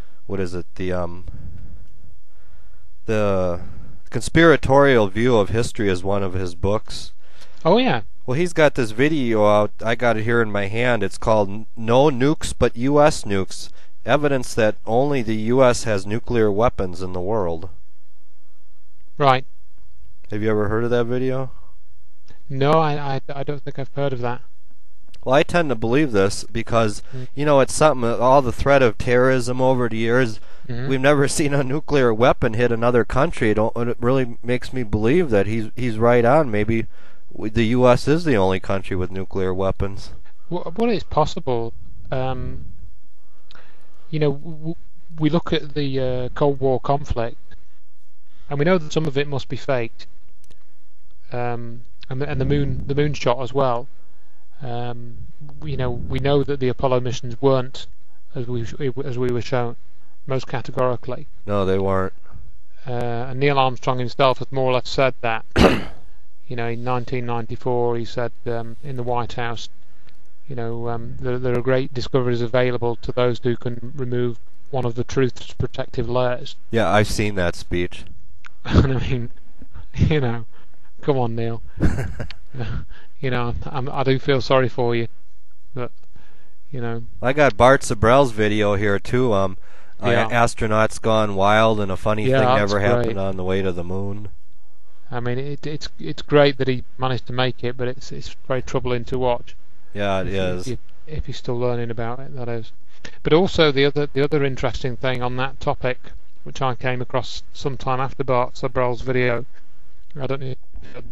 Conspiratorial View of History is one of his books. Oh yeah. Well, he's got this video out. I got it here in my hand. It's called "No Nukes But U.S. Nukes: Evidence That Only the U.S. Has Nuclear Weapons in the World." Right. Have you ever heard of that video? No, I don't think I've heard of that. Well, I tend to believe this because, you know, it's something, all the threat of terrorism over the years, we've never seen a nuclear weapon hit another country. It really makes me believe that he's right on. Maybe the U.S. is the only country with nuclear weapons. Well, it's possible. You know, we look at the Cold War conflict, and we know that some of it must be faked, and the moon shot as well. You know, we know that the Apollo missions weren't as we were shown most categorically. No, they weren't. And Neil Armstrong himself has more or less said that. You know, in 1994, he said in the White House, you know, there are great discoveries available to those who can remove one of the truth's protective layers. Yeah, I've seen that speech. And I mean, you know, come on, Neil. You know, I do feel sorry for you, but you know. I got Bart Sabrell's video here too. Astronauts Gone Wild, and a funny thing never happened on the way to the moon. I mean, it's great that he managed to make it, but it's very troubling to watch. Yeah, it is. If you're still learning about it, that is. But also the other interesting thing on that topic, which I came across sometime after Bart Subrell's video, I don't know.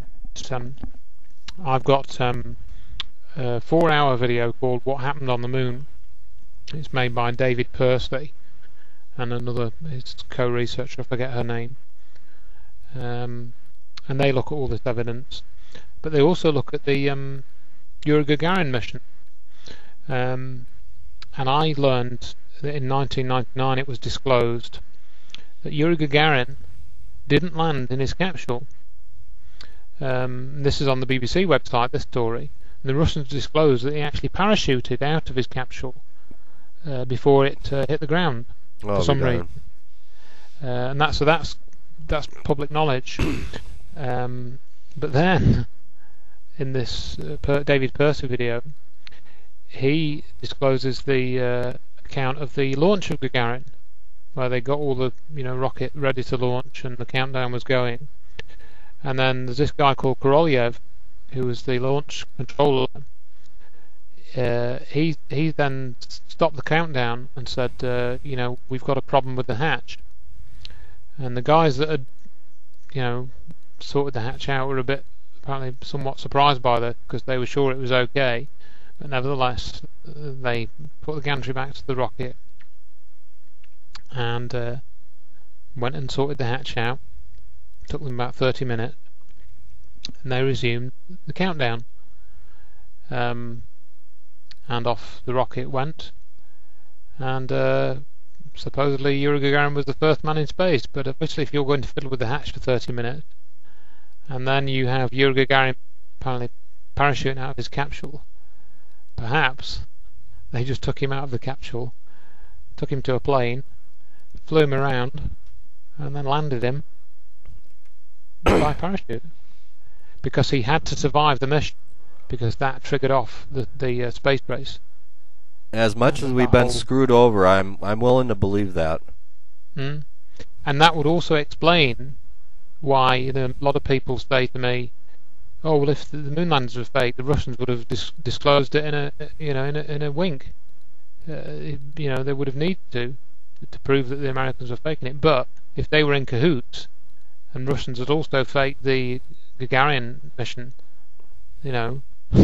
I've got a 4-hour video called "What Happened on the Moon." It's made by David Percy and another his co-researcher, I forget her name. And they look at all this evidence, but they also look at the Yuri Gagarin mission. And I learned that in 1999 it was disclosed that Yuri Gagarin didn't land in his capsule. This is on the BBC website, this story. And the Russians disclosed that he actually parachuted out of his capsule before it hit the ground for some reason. And that's public knowledge. But then, in this David Percy video, he discloses the account of the launch of Gagarin, where they got all the rocket ready to launch and the countdown was going. And then there's this guy called Korolev, who was the launch controller. He then stopped the countdown and said, we've got a problem with the hatch. And the guys that had, sorted the hatch out were apparently somewhat surprised by that, because they were sure it was okay. But nevertheless, they put the gantry back to the rocket and went and sorted the hatch out. Took them about 30 minutes, and they resumed the countdown. And off the rocket went, and supposedly Yuri Gagarin was the first man in space. But obviously, if you're going to fiddle with the hatch for 30 minutes, and then you have Yuri Gagarin apparently parachuting out of his capsule, perhaps they just took him out of the capsule, took him to a plane, flew him around, and then landed him by parachute, because he had to survive the mission, because that triggered off the space race. As much as we've been screwed over, I'm willing to believe that. And that would also explain why a lot of people say to me, "Oh, well, if the moon landings were fake, the Russians would have disclosed it in a wink. They would have needed to prove that the Americans were faking it. But if they were in cahoots, and Russians had also faked the Gagarin mission, then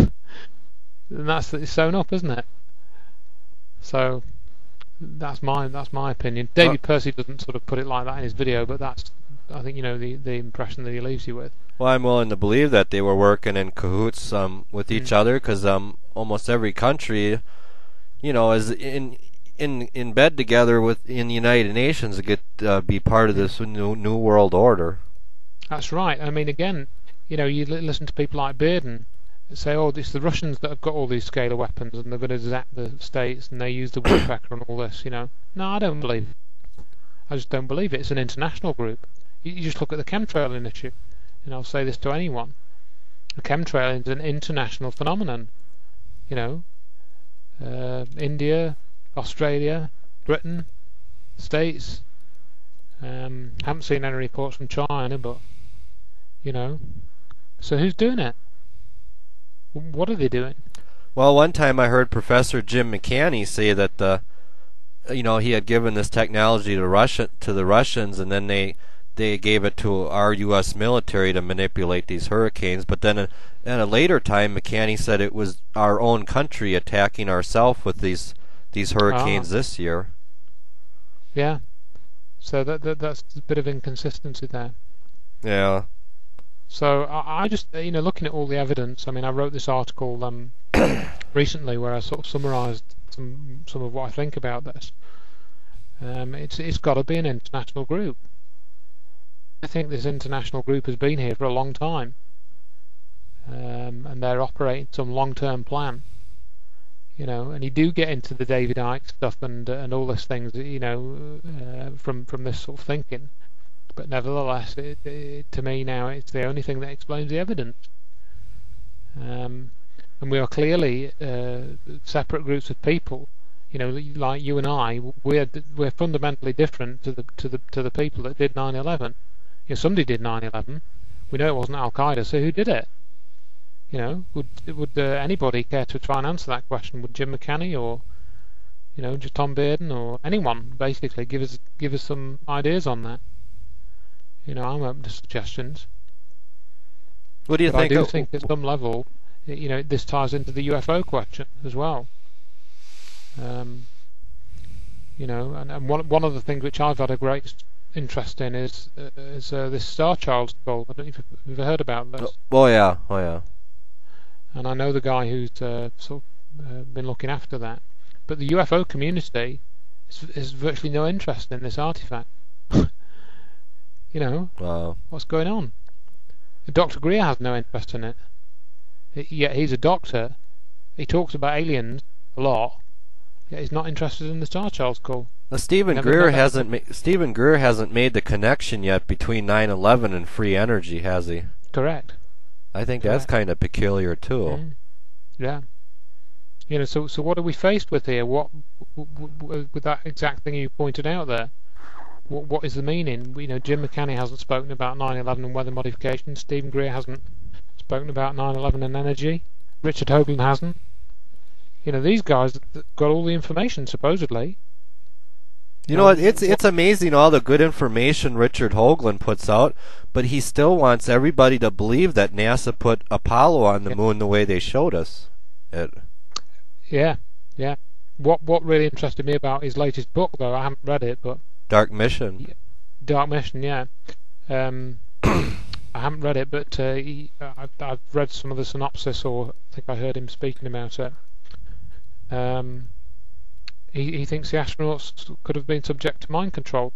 it's sewn up, isn't it?" So that's my opinion. David Percy doesn't sort of put it like that in his video, but that's, I think, the impression that he leaves you with. Well, I'm willing to believe that they were working in cahoots with each other, because almost every country, is in bed together in the United Nations to get be part of this new world order. That's right. I mean, again, you listen to people like Bearden say, "Oh, it's the Russians that have got all these scalar weapons, and they're going to zap the states, and they use the woodpecker and all this." No, I don't believe it. I just don't believe it. It's an international group. You just look at the chemtrailing issue, and I'll say this to anyone: the chemtrailing is an international phenomenon. India, Australia, Britain, States. Haven't seen any reports from China, but so who's doing it? What are they doing? Well, one time I heard Professor Jim McCanney say that he had given this technology to the Russians, and then they gave it to our U.S. military to manipulate these hurricanes. But then at a later time, McCanney said it was our own country attacking ourselves with these hurricanes this year. Yeah. So that's a bit of inconsistency there. Yeah. So I just, looking at all the evidence, I mean, I wrote this article recently where I sort of summarised some of what I think about this. It's got to be an international group. I think this international group has been here for a long time, and they're operating some long-term plan. And you do get into the David Icke stuff and all these things, from this sort of thinking. But nevertheless, to me now, it's the only thing that explains the evidence. And we are clearly separate groups of people. like you and I, we're fundamentally different to the people that did 9/11. Somebody did 9/11. We know it wasn't Al Qaeda, so who did it? Would anybody care to try and answer that question? Would Jim McCanney or just Tom Bearden or anyone basically give us some ideas on that? I'm open to suggestions. What do you think? I do think at some level, this ties into the UFO question as well. And one of the things which I've had a great interest in is this Star Child skull. I don't know if you've ever heard about this. Oh yeah. And I know the guy who's been looking after that. But the UFO community has virtually no interest in this artifact. Wow. What's going on? Dr. Greer has no interest in it. Yet he's a doctor. He talks about aliens a lot. Yet he's not interested in the Star Child skull. Well, Stephen Greer hasn't made the connection yet between 9/11 and free energy, has he? Correct. I think that's kind of peculiar too. Yeah. So what are we faced with here? What with that exact thing you pointed out there? What is the meaning? Jim McCanney hasn't spoken about 9/11 and weather modification. Stephen Greer hasn't spoken about 9/11 and energy. Richard Hoagland hasn't. These guys got all the information supposedly. It's amazing all the good information Richard Hoagland puts out, but he still wants everybody to believe that NASA put Apollo on the moon the way they showed us it. Yeah. What really interested me about his latest book, though, I haven't read it, but Dark Mission. Dark Mission, yeah. I haven't read it, but I've read some of the synopsis, or I think I heard him speaking about it. He thinks the astronauts could have been subject to mind control.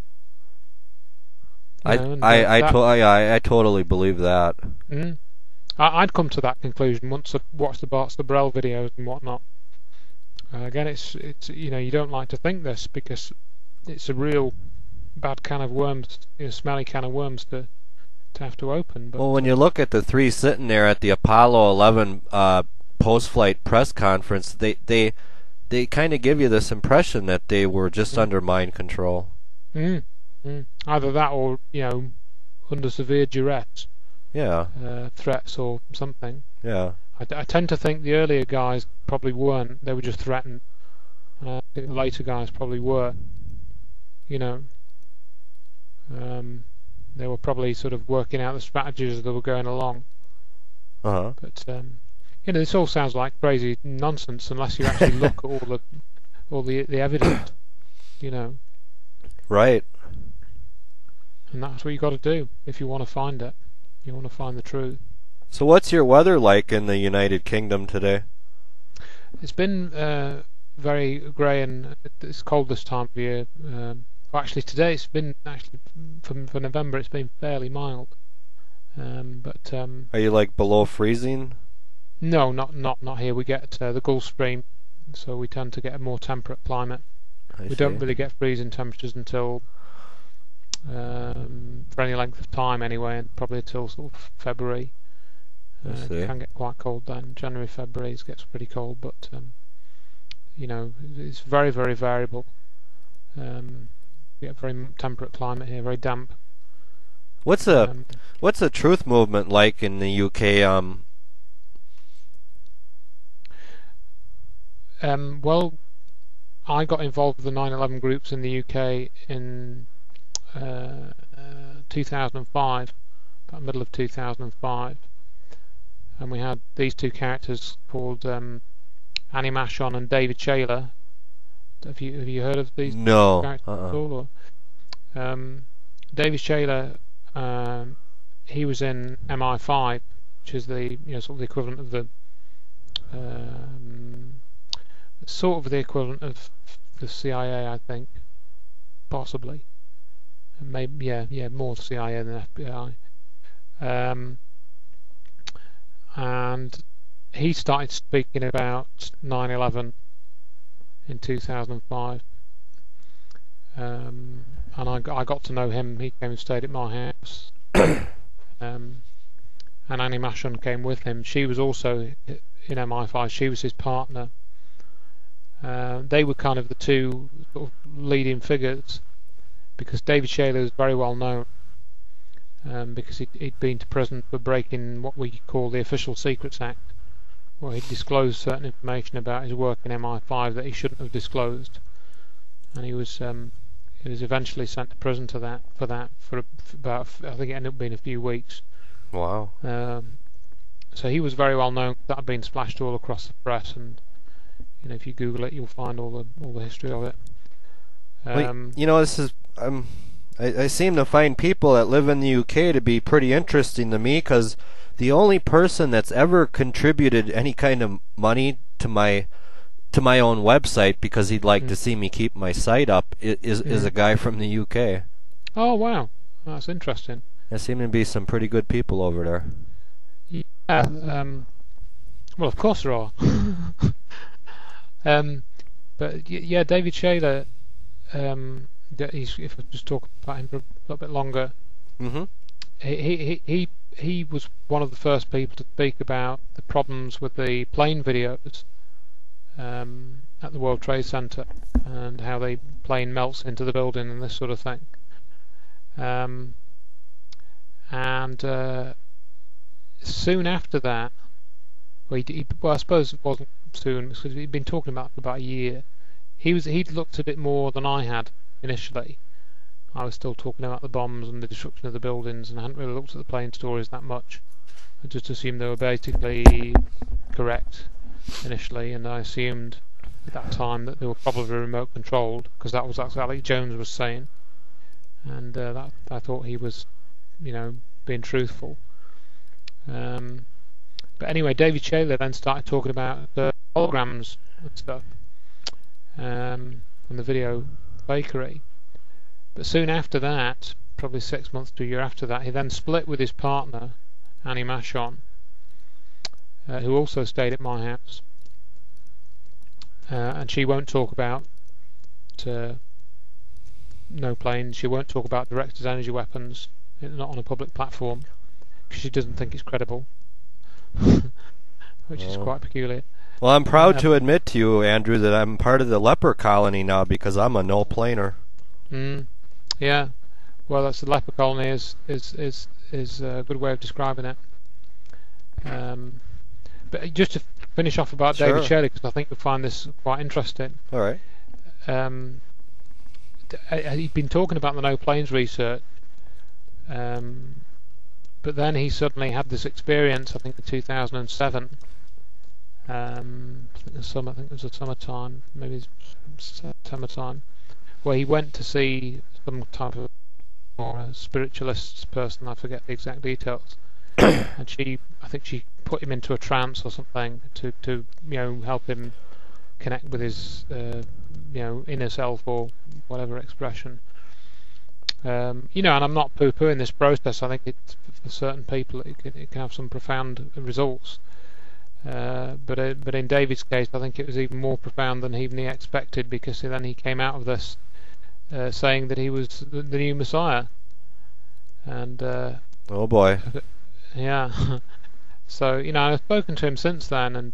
I totally believe that. I'd come to that conclusion once I watched the Bart Stabrell videos and whatnot. Again, it's you don't like to think this because it's a real bad can of worms, smelly can of worms to have to open. But well, when you look at the three sitting there at the Apollo 11 post-flight press conference, they kind of give you this impression that they were just under mind control. Either that or under severe duress. Yeah. Threats or something. Yeah. I tend to think the earlier guys probably weren't. They were just threatened. I think the later guys probably were. They were probably sort of working out the strategies as they were going along. But this all sounds like crazy nonsense unless you actually look at all the evidence. Right. And that's what you got to do if you want to find it. You want to find the truth. So what's your weather like in the United Kingdom today? It's been very grey and it's cold this time of year. Actually, today it's been for November. It's been fairly mild. Are you below freezing? No, not here. We get the Gulf Stream, so we tend to get a more temperate climate. We don't really get freezing temperatures until for any length of time anyway, and probably until sort of February. It can get quite cold then. January, February it gets pretty cold, but it's very, very variable. We get a very temperate climate here, very damp. What's the truth movement like in the UK? Well, I got involved with the 9/11 groups in the UK in 2005, about middle of 2005, and we had these two characters called Annie Mashon and David Shayler. Have you heard of these characters at all? David Shayler, he was in MI5, which is the sort of the equivalent of the the CIA, I think, possibly. Maybe more CIA than FBI. And he started speaking about 9/11 in 2005, and I got to know him. He came and stayed at my house, and Annie Mashon came with him. She was also in MI5. She was his partner, They were kind of the two sort of leading figures, because David Shaler was very well known, because he'd been to prison for breaking what we call the Official Secrets Act, where he disclosed certain information about his work in MI5 that he shouldn't have disclosed, and he was eventually sent to prison for that for about, I think it ended up being a few weeks. Wow. So he was very well known. That had been splashed all across the press, and if you Google it, you'll find all the history of it. This is I seem to find people that live in the UK to be pretty interesting to me, because the only person that's ever contributed any kind of money to my own website because he'd like to see me keep my site up is a guy from the UK. Oh wow, that's interesting. There seem to be some pretty good people over there. Yeah. Well, of course there are. But yeah, David Shaler. If I just talk about him for a little bit longer, he was one of the first people to speak about the problems with the plane videos at the World Trade Center, and how the plane melts into the building and this sort of thing. And soon after that, well, I suppose it wasn't soon, because he'd been talking about it for about a year. He'd looked a bit more than I had initially. I was still talking about the bombs and the destruction of the buildings, and I hadn't really looked at the plane stories that much. I just assumed they were basically correct initially, and I assumed at that time that they were probably remote controlled, because that was what Alex Jones was saying, and that I thought he was, being truthful. But anyway, David Shaler then started talking about holograms and stuff, from the video fakery. But soon after that, probably 6 months to a year after that, he then split with his partner, Annie Machon, who also stayed at my house. And she won't talk about no planes. She won't talk about directed energy weapons, not on a public platform, because she doesn't think it's credible, which is quite peculiar. Well, I'm proud to admit to you, Andrew, that I'm part of the leper colony now, because I'm a no-planer. Yeah. Well, that's the leper colony is a good way of describing it. But just to finish off about David Shaler, because I think you'll find this quite interesting. All right. He'd been talking about the no planes research, but then he suddenly had this experience, I think in 2007. I think it was the summertime, maybe September time, where he went to see some type of a spiritualist person. I forget the exact details. And I think she put him into a trance or something to help him connect with his inner self, or whatever expression. And I'm not poo-pooing this process. I think for certain people it can have some profound results. But in David's case, I think it was even more profound than even he expected, because then he came out of this saying that he was the new Messiah. And oh boy. Yeah. So I've spoken to him since then, and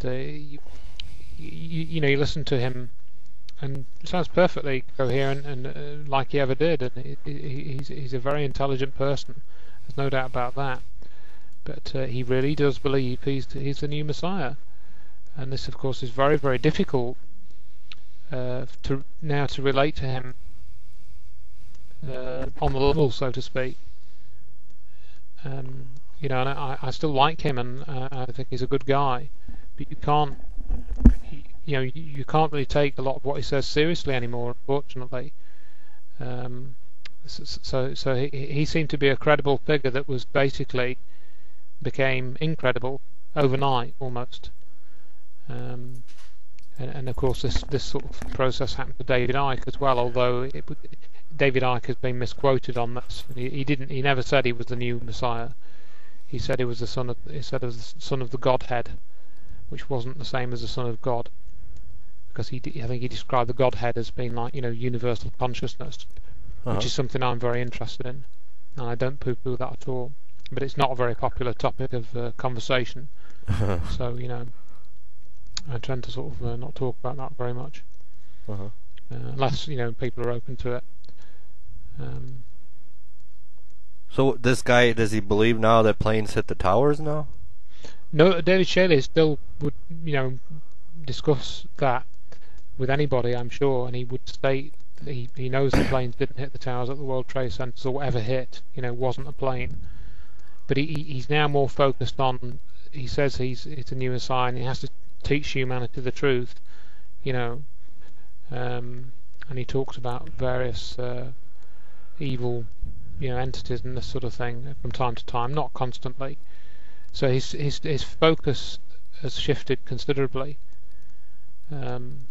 you listen to him, and it sounds perfectly coherent and like he ever did. And he's a very intelligent person. There's no doubt about that. But he really does believe he's the new Messiah, and this, of course, is very, very difficult to relate to him on the level, so to speak. And I still like him, and I think he's a good guy, but you can't really take a lot of what he says seriously anymore, unfortunately. So he seemed to be a credible figure that was basically became incredible overnight almost, and of course this sort of process happened to David Icke as well, although David Icke has been misquoted on this. He never said he was the new Messiah. He said he was the son of the Godhead, which wasn't the same as the Son of God, because I think he described the Godhead as being like universal consciousness, which is something I'm very interested in, and I don't poo-poo that at all. But it's not a very popular topic of conversation, so I tend to sort of not talk about that very much. Uh-huh. Unless people are open to it. So this guy, does he believe now that planes hit the towers now? No, David Shaley still would discuss that with anybody, I'm sure, and he would state that he knows the planes didn't hit the towers at the World Trade Center, or whatever hit wasn't a plane. But he's now more focused on. He says it's a newer sign. He has to teach humanity the truth, and he talks about various evil, entities and this sort of thing from time to time, not constantly. So his focus has shifted considerably. From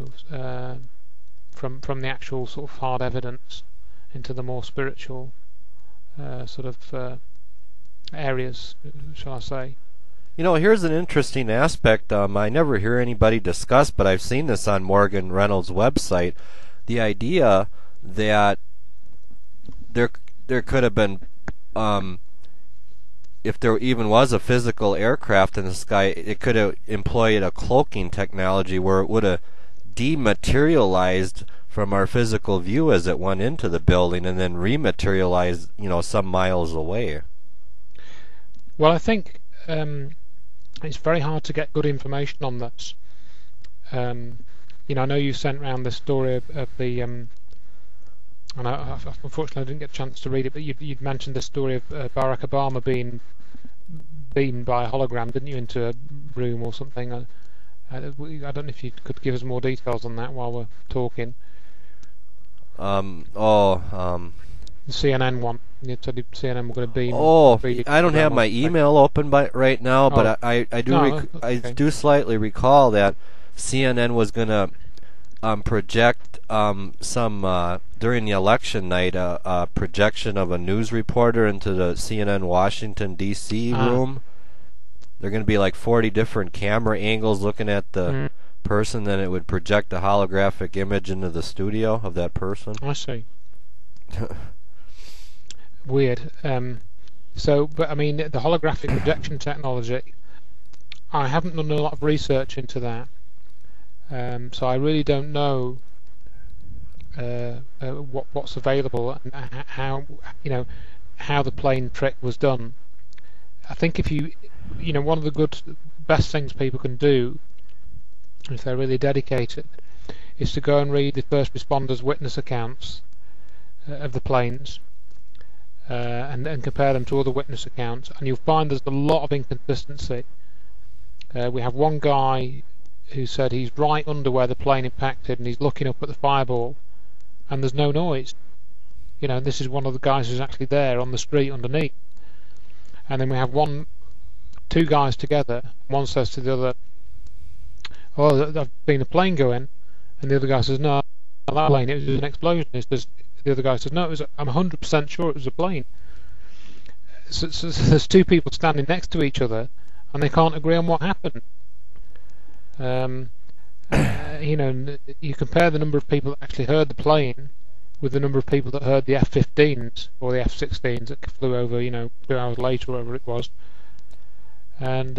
the actual sort of hard evidence into the more spiritual sort of areas, shall I say. Here's an interesting aspect I never hear anybody discuss, but I've seen this on Morgan Reynolds' website. The idea that there could have been, if there even was a physical aircraft in the sky, it could have employed a cloaking technology where it would have dematerialized from our physical view as it went into the building and then rematerialized, some miles away. Well, I think it's very hard to get good information on this. I know you sent round the story of the, and unfortunately I didn't get a chance to read it, but you'd mentioned the story of Barack Obama being beamed by a hologram, didn't you, into a room or something? I don't know if you could give us more details on that while we're talking. The CNN one. You said CNN were going to beam. I don't have my email open right now, but I do slightly recall that CNN was going to project some during the election night a projection of a news reporter into the CNN Washington D.C. room. They're going to be like 40 different camera angles looking at the person, then it would project a holographic image into the studio of that person. I see. Weird. But I mean, the holographic projection technology, I haven't done a lot of research into that, so I really don't know what's available and how the plane trick was done. I think if one of the best things people can do, if they're really dedicated, is to go and read the first responders' witness accounts of the planes. And compare them to other witness accounts, and you'll find there's a lot of inconsistency. We have one guy who said he's right under where the plane impacted, and he's looking up at the fireball, and there's no noise. This is one of the guys who's actually there on the street underneath. And then we have two guys together. One says to the other, "Oh, I've seen a plane go in," and the other guy says, "No, that plane, it was an explosion." The other guy says, "No, I'm 100% sure it was a plane." So there's two people standing next to each other, and they can't agree on what happened. You compare the number of people that actually heard the plane with the number of people that heard the F-15s or the F-16s that flew over, 2 hours later, whatever it was, and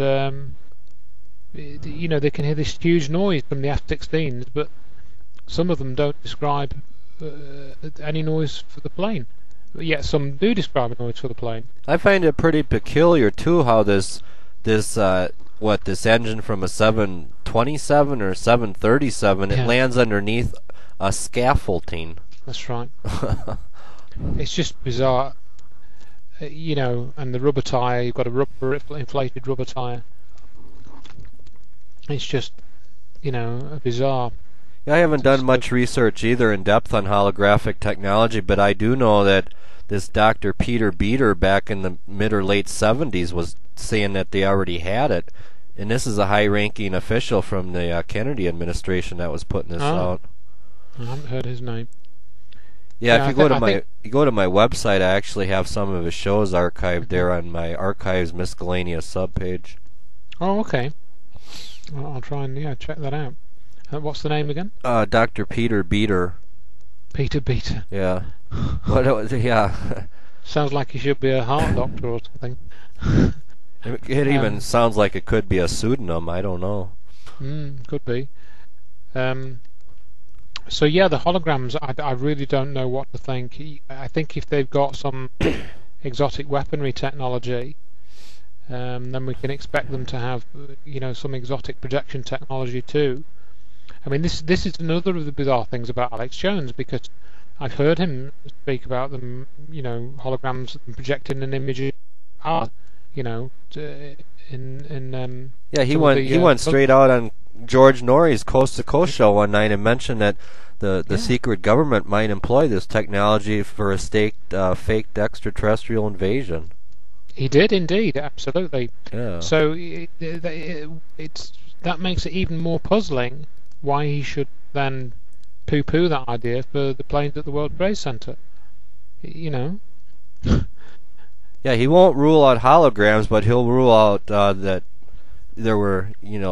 they can hear this huge noise from the F-16s, but some of them don't describe any noise for the plane, but yet some do describe a noise for the plane. I find it pretty peculiar too how this engine from a 727 or 737 it lands underneath a scaffolding. That's right. It's just bizarre, and the rubber tire, you've got a inflated rubber tire. It's just bizarre. Yeah, I haven't done much research either in depth on holographic technology, but I do know that this Dr. Peter Beater back in the mid or late 70s was saying that they already had it. And this is a high-ranking official from the Kennedy administration that was putting this out. I haven't heard his name. Yeah, if you go to my website, I actually have some of his shows archived there on my Archives Miscellaneous subpage. Oh, okay. Well, I'll try and check that out. What's the name again? Dr. Peter Beater. Peter Beater. Yeah. Yeah. Sounds like he should be a heart doctor or something. It even sounds like it could be a pseudonym. I don't know. Could be. So yeah, the holograms, I really don't know what to think. I think if they've got some exotic weaponry technology, then we can expect them to have, some exotic projection technology too. I mean, this is another of the bizarre things about Alex Jones, because I've heard him speak about them, holograms projecting an image of, in Yeah, he some of went straight out on George Norrie's Coast to Coast show one night and mentioned that the secret government might employ this technology for a faked extraterrestrial invasion. He did indeed, absolutely. Yeah. So that makes it even more puzzling why he should then poo-poo that idea for the planes at the World Trade Center. Yeah, he won't rule out holograms, but he'll rule out that there were,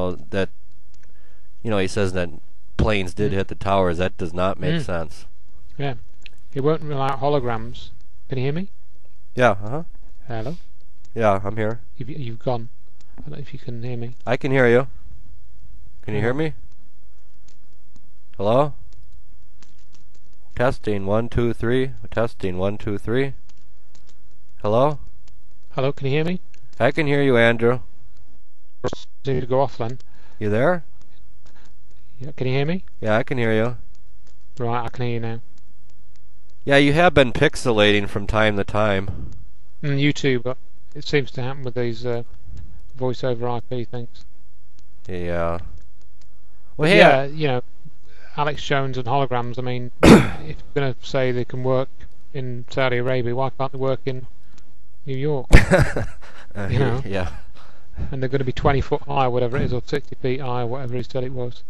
he says that planes did hit the towers. That does not make sense. Yeah, he won't rule out holograms. Can you hear me? Yeah. Uh-huh. Hello. Yeah, I'm here. You've gone. I don't know if you can hear me. I can hear you. Can you hear me? Hello? Testing 1 2 3. Testing 1 2 3. Hello? Hello, can you hear me? I can hear you, Andrew. Seem to go off then. You there? Yeah, can you hear me? Yeah, I can hear you. Right, I can hear you now. Yeah, you have been pixelating from time to time. You too, but it seems to happen with these voice over IP things. Yeah. Well, yeah, Alex Jones and holograms. I mean, if you're going to say they can work in Saudi Arabia, why can't they work in New York? Yeah. And they're going to be 20 foot high, whatever it is, or 60 feet high, whatever he said it was.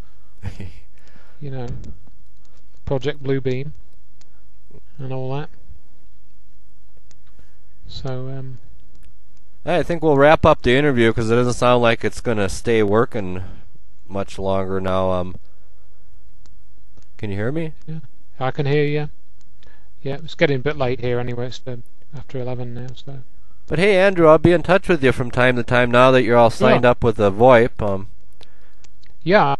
Project Bluebeam and all that. So, I think we'll wrap up the interview because it doesn't sound like it's going to stay working much longer now. Can you hear me? Yeah, I can hear you. Yeah, it's getting a bit late here anyway. It's after 11 now, so. But hey, Andrew, I'll be in touch with you from time to time now that you're all signed up with the VoIP. Yeah.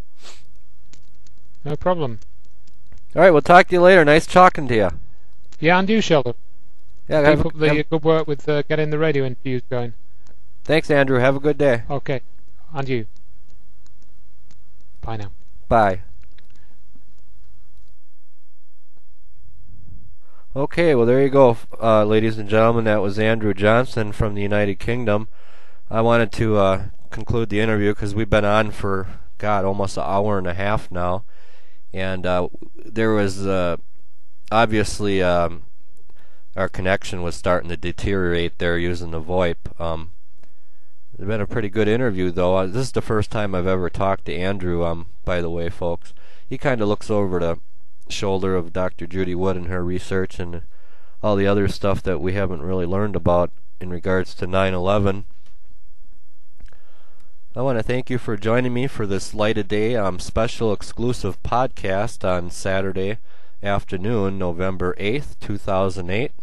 No problem. All right, we'll talk to you later. Nice talking to you. Yeah, and you, Sheldon. Yeah, keep up the good work with getting the radio interviews going. Thanks, Andrew. Have a good day. Okay, and you. Bye now. Bye. Okay, well, there you go, ladies and gentlemen. That was Andrew Johnson from the United Kingdom. I wanted to conclude the interview because we've been on for, almost an hour and a half now. And there was, obviously, our connection was starting to deteriorate there using the VoIP. It's been a pretty good interview, though. This is the first time I've ever talked to Andrew, by the way, folks. He kind of looks over the shoulder of Dr. Judy Wood and her research and all the other stuff that we haven't really learned about in regards to 9/11. I want to thank you for joining me for this Light of Day special exclusive podcast on Saturday afternoon, November 8th, 2008.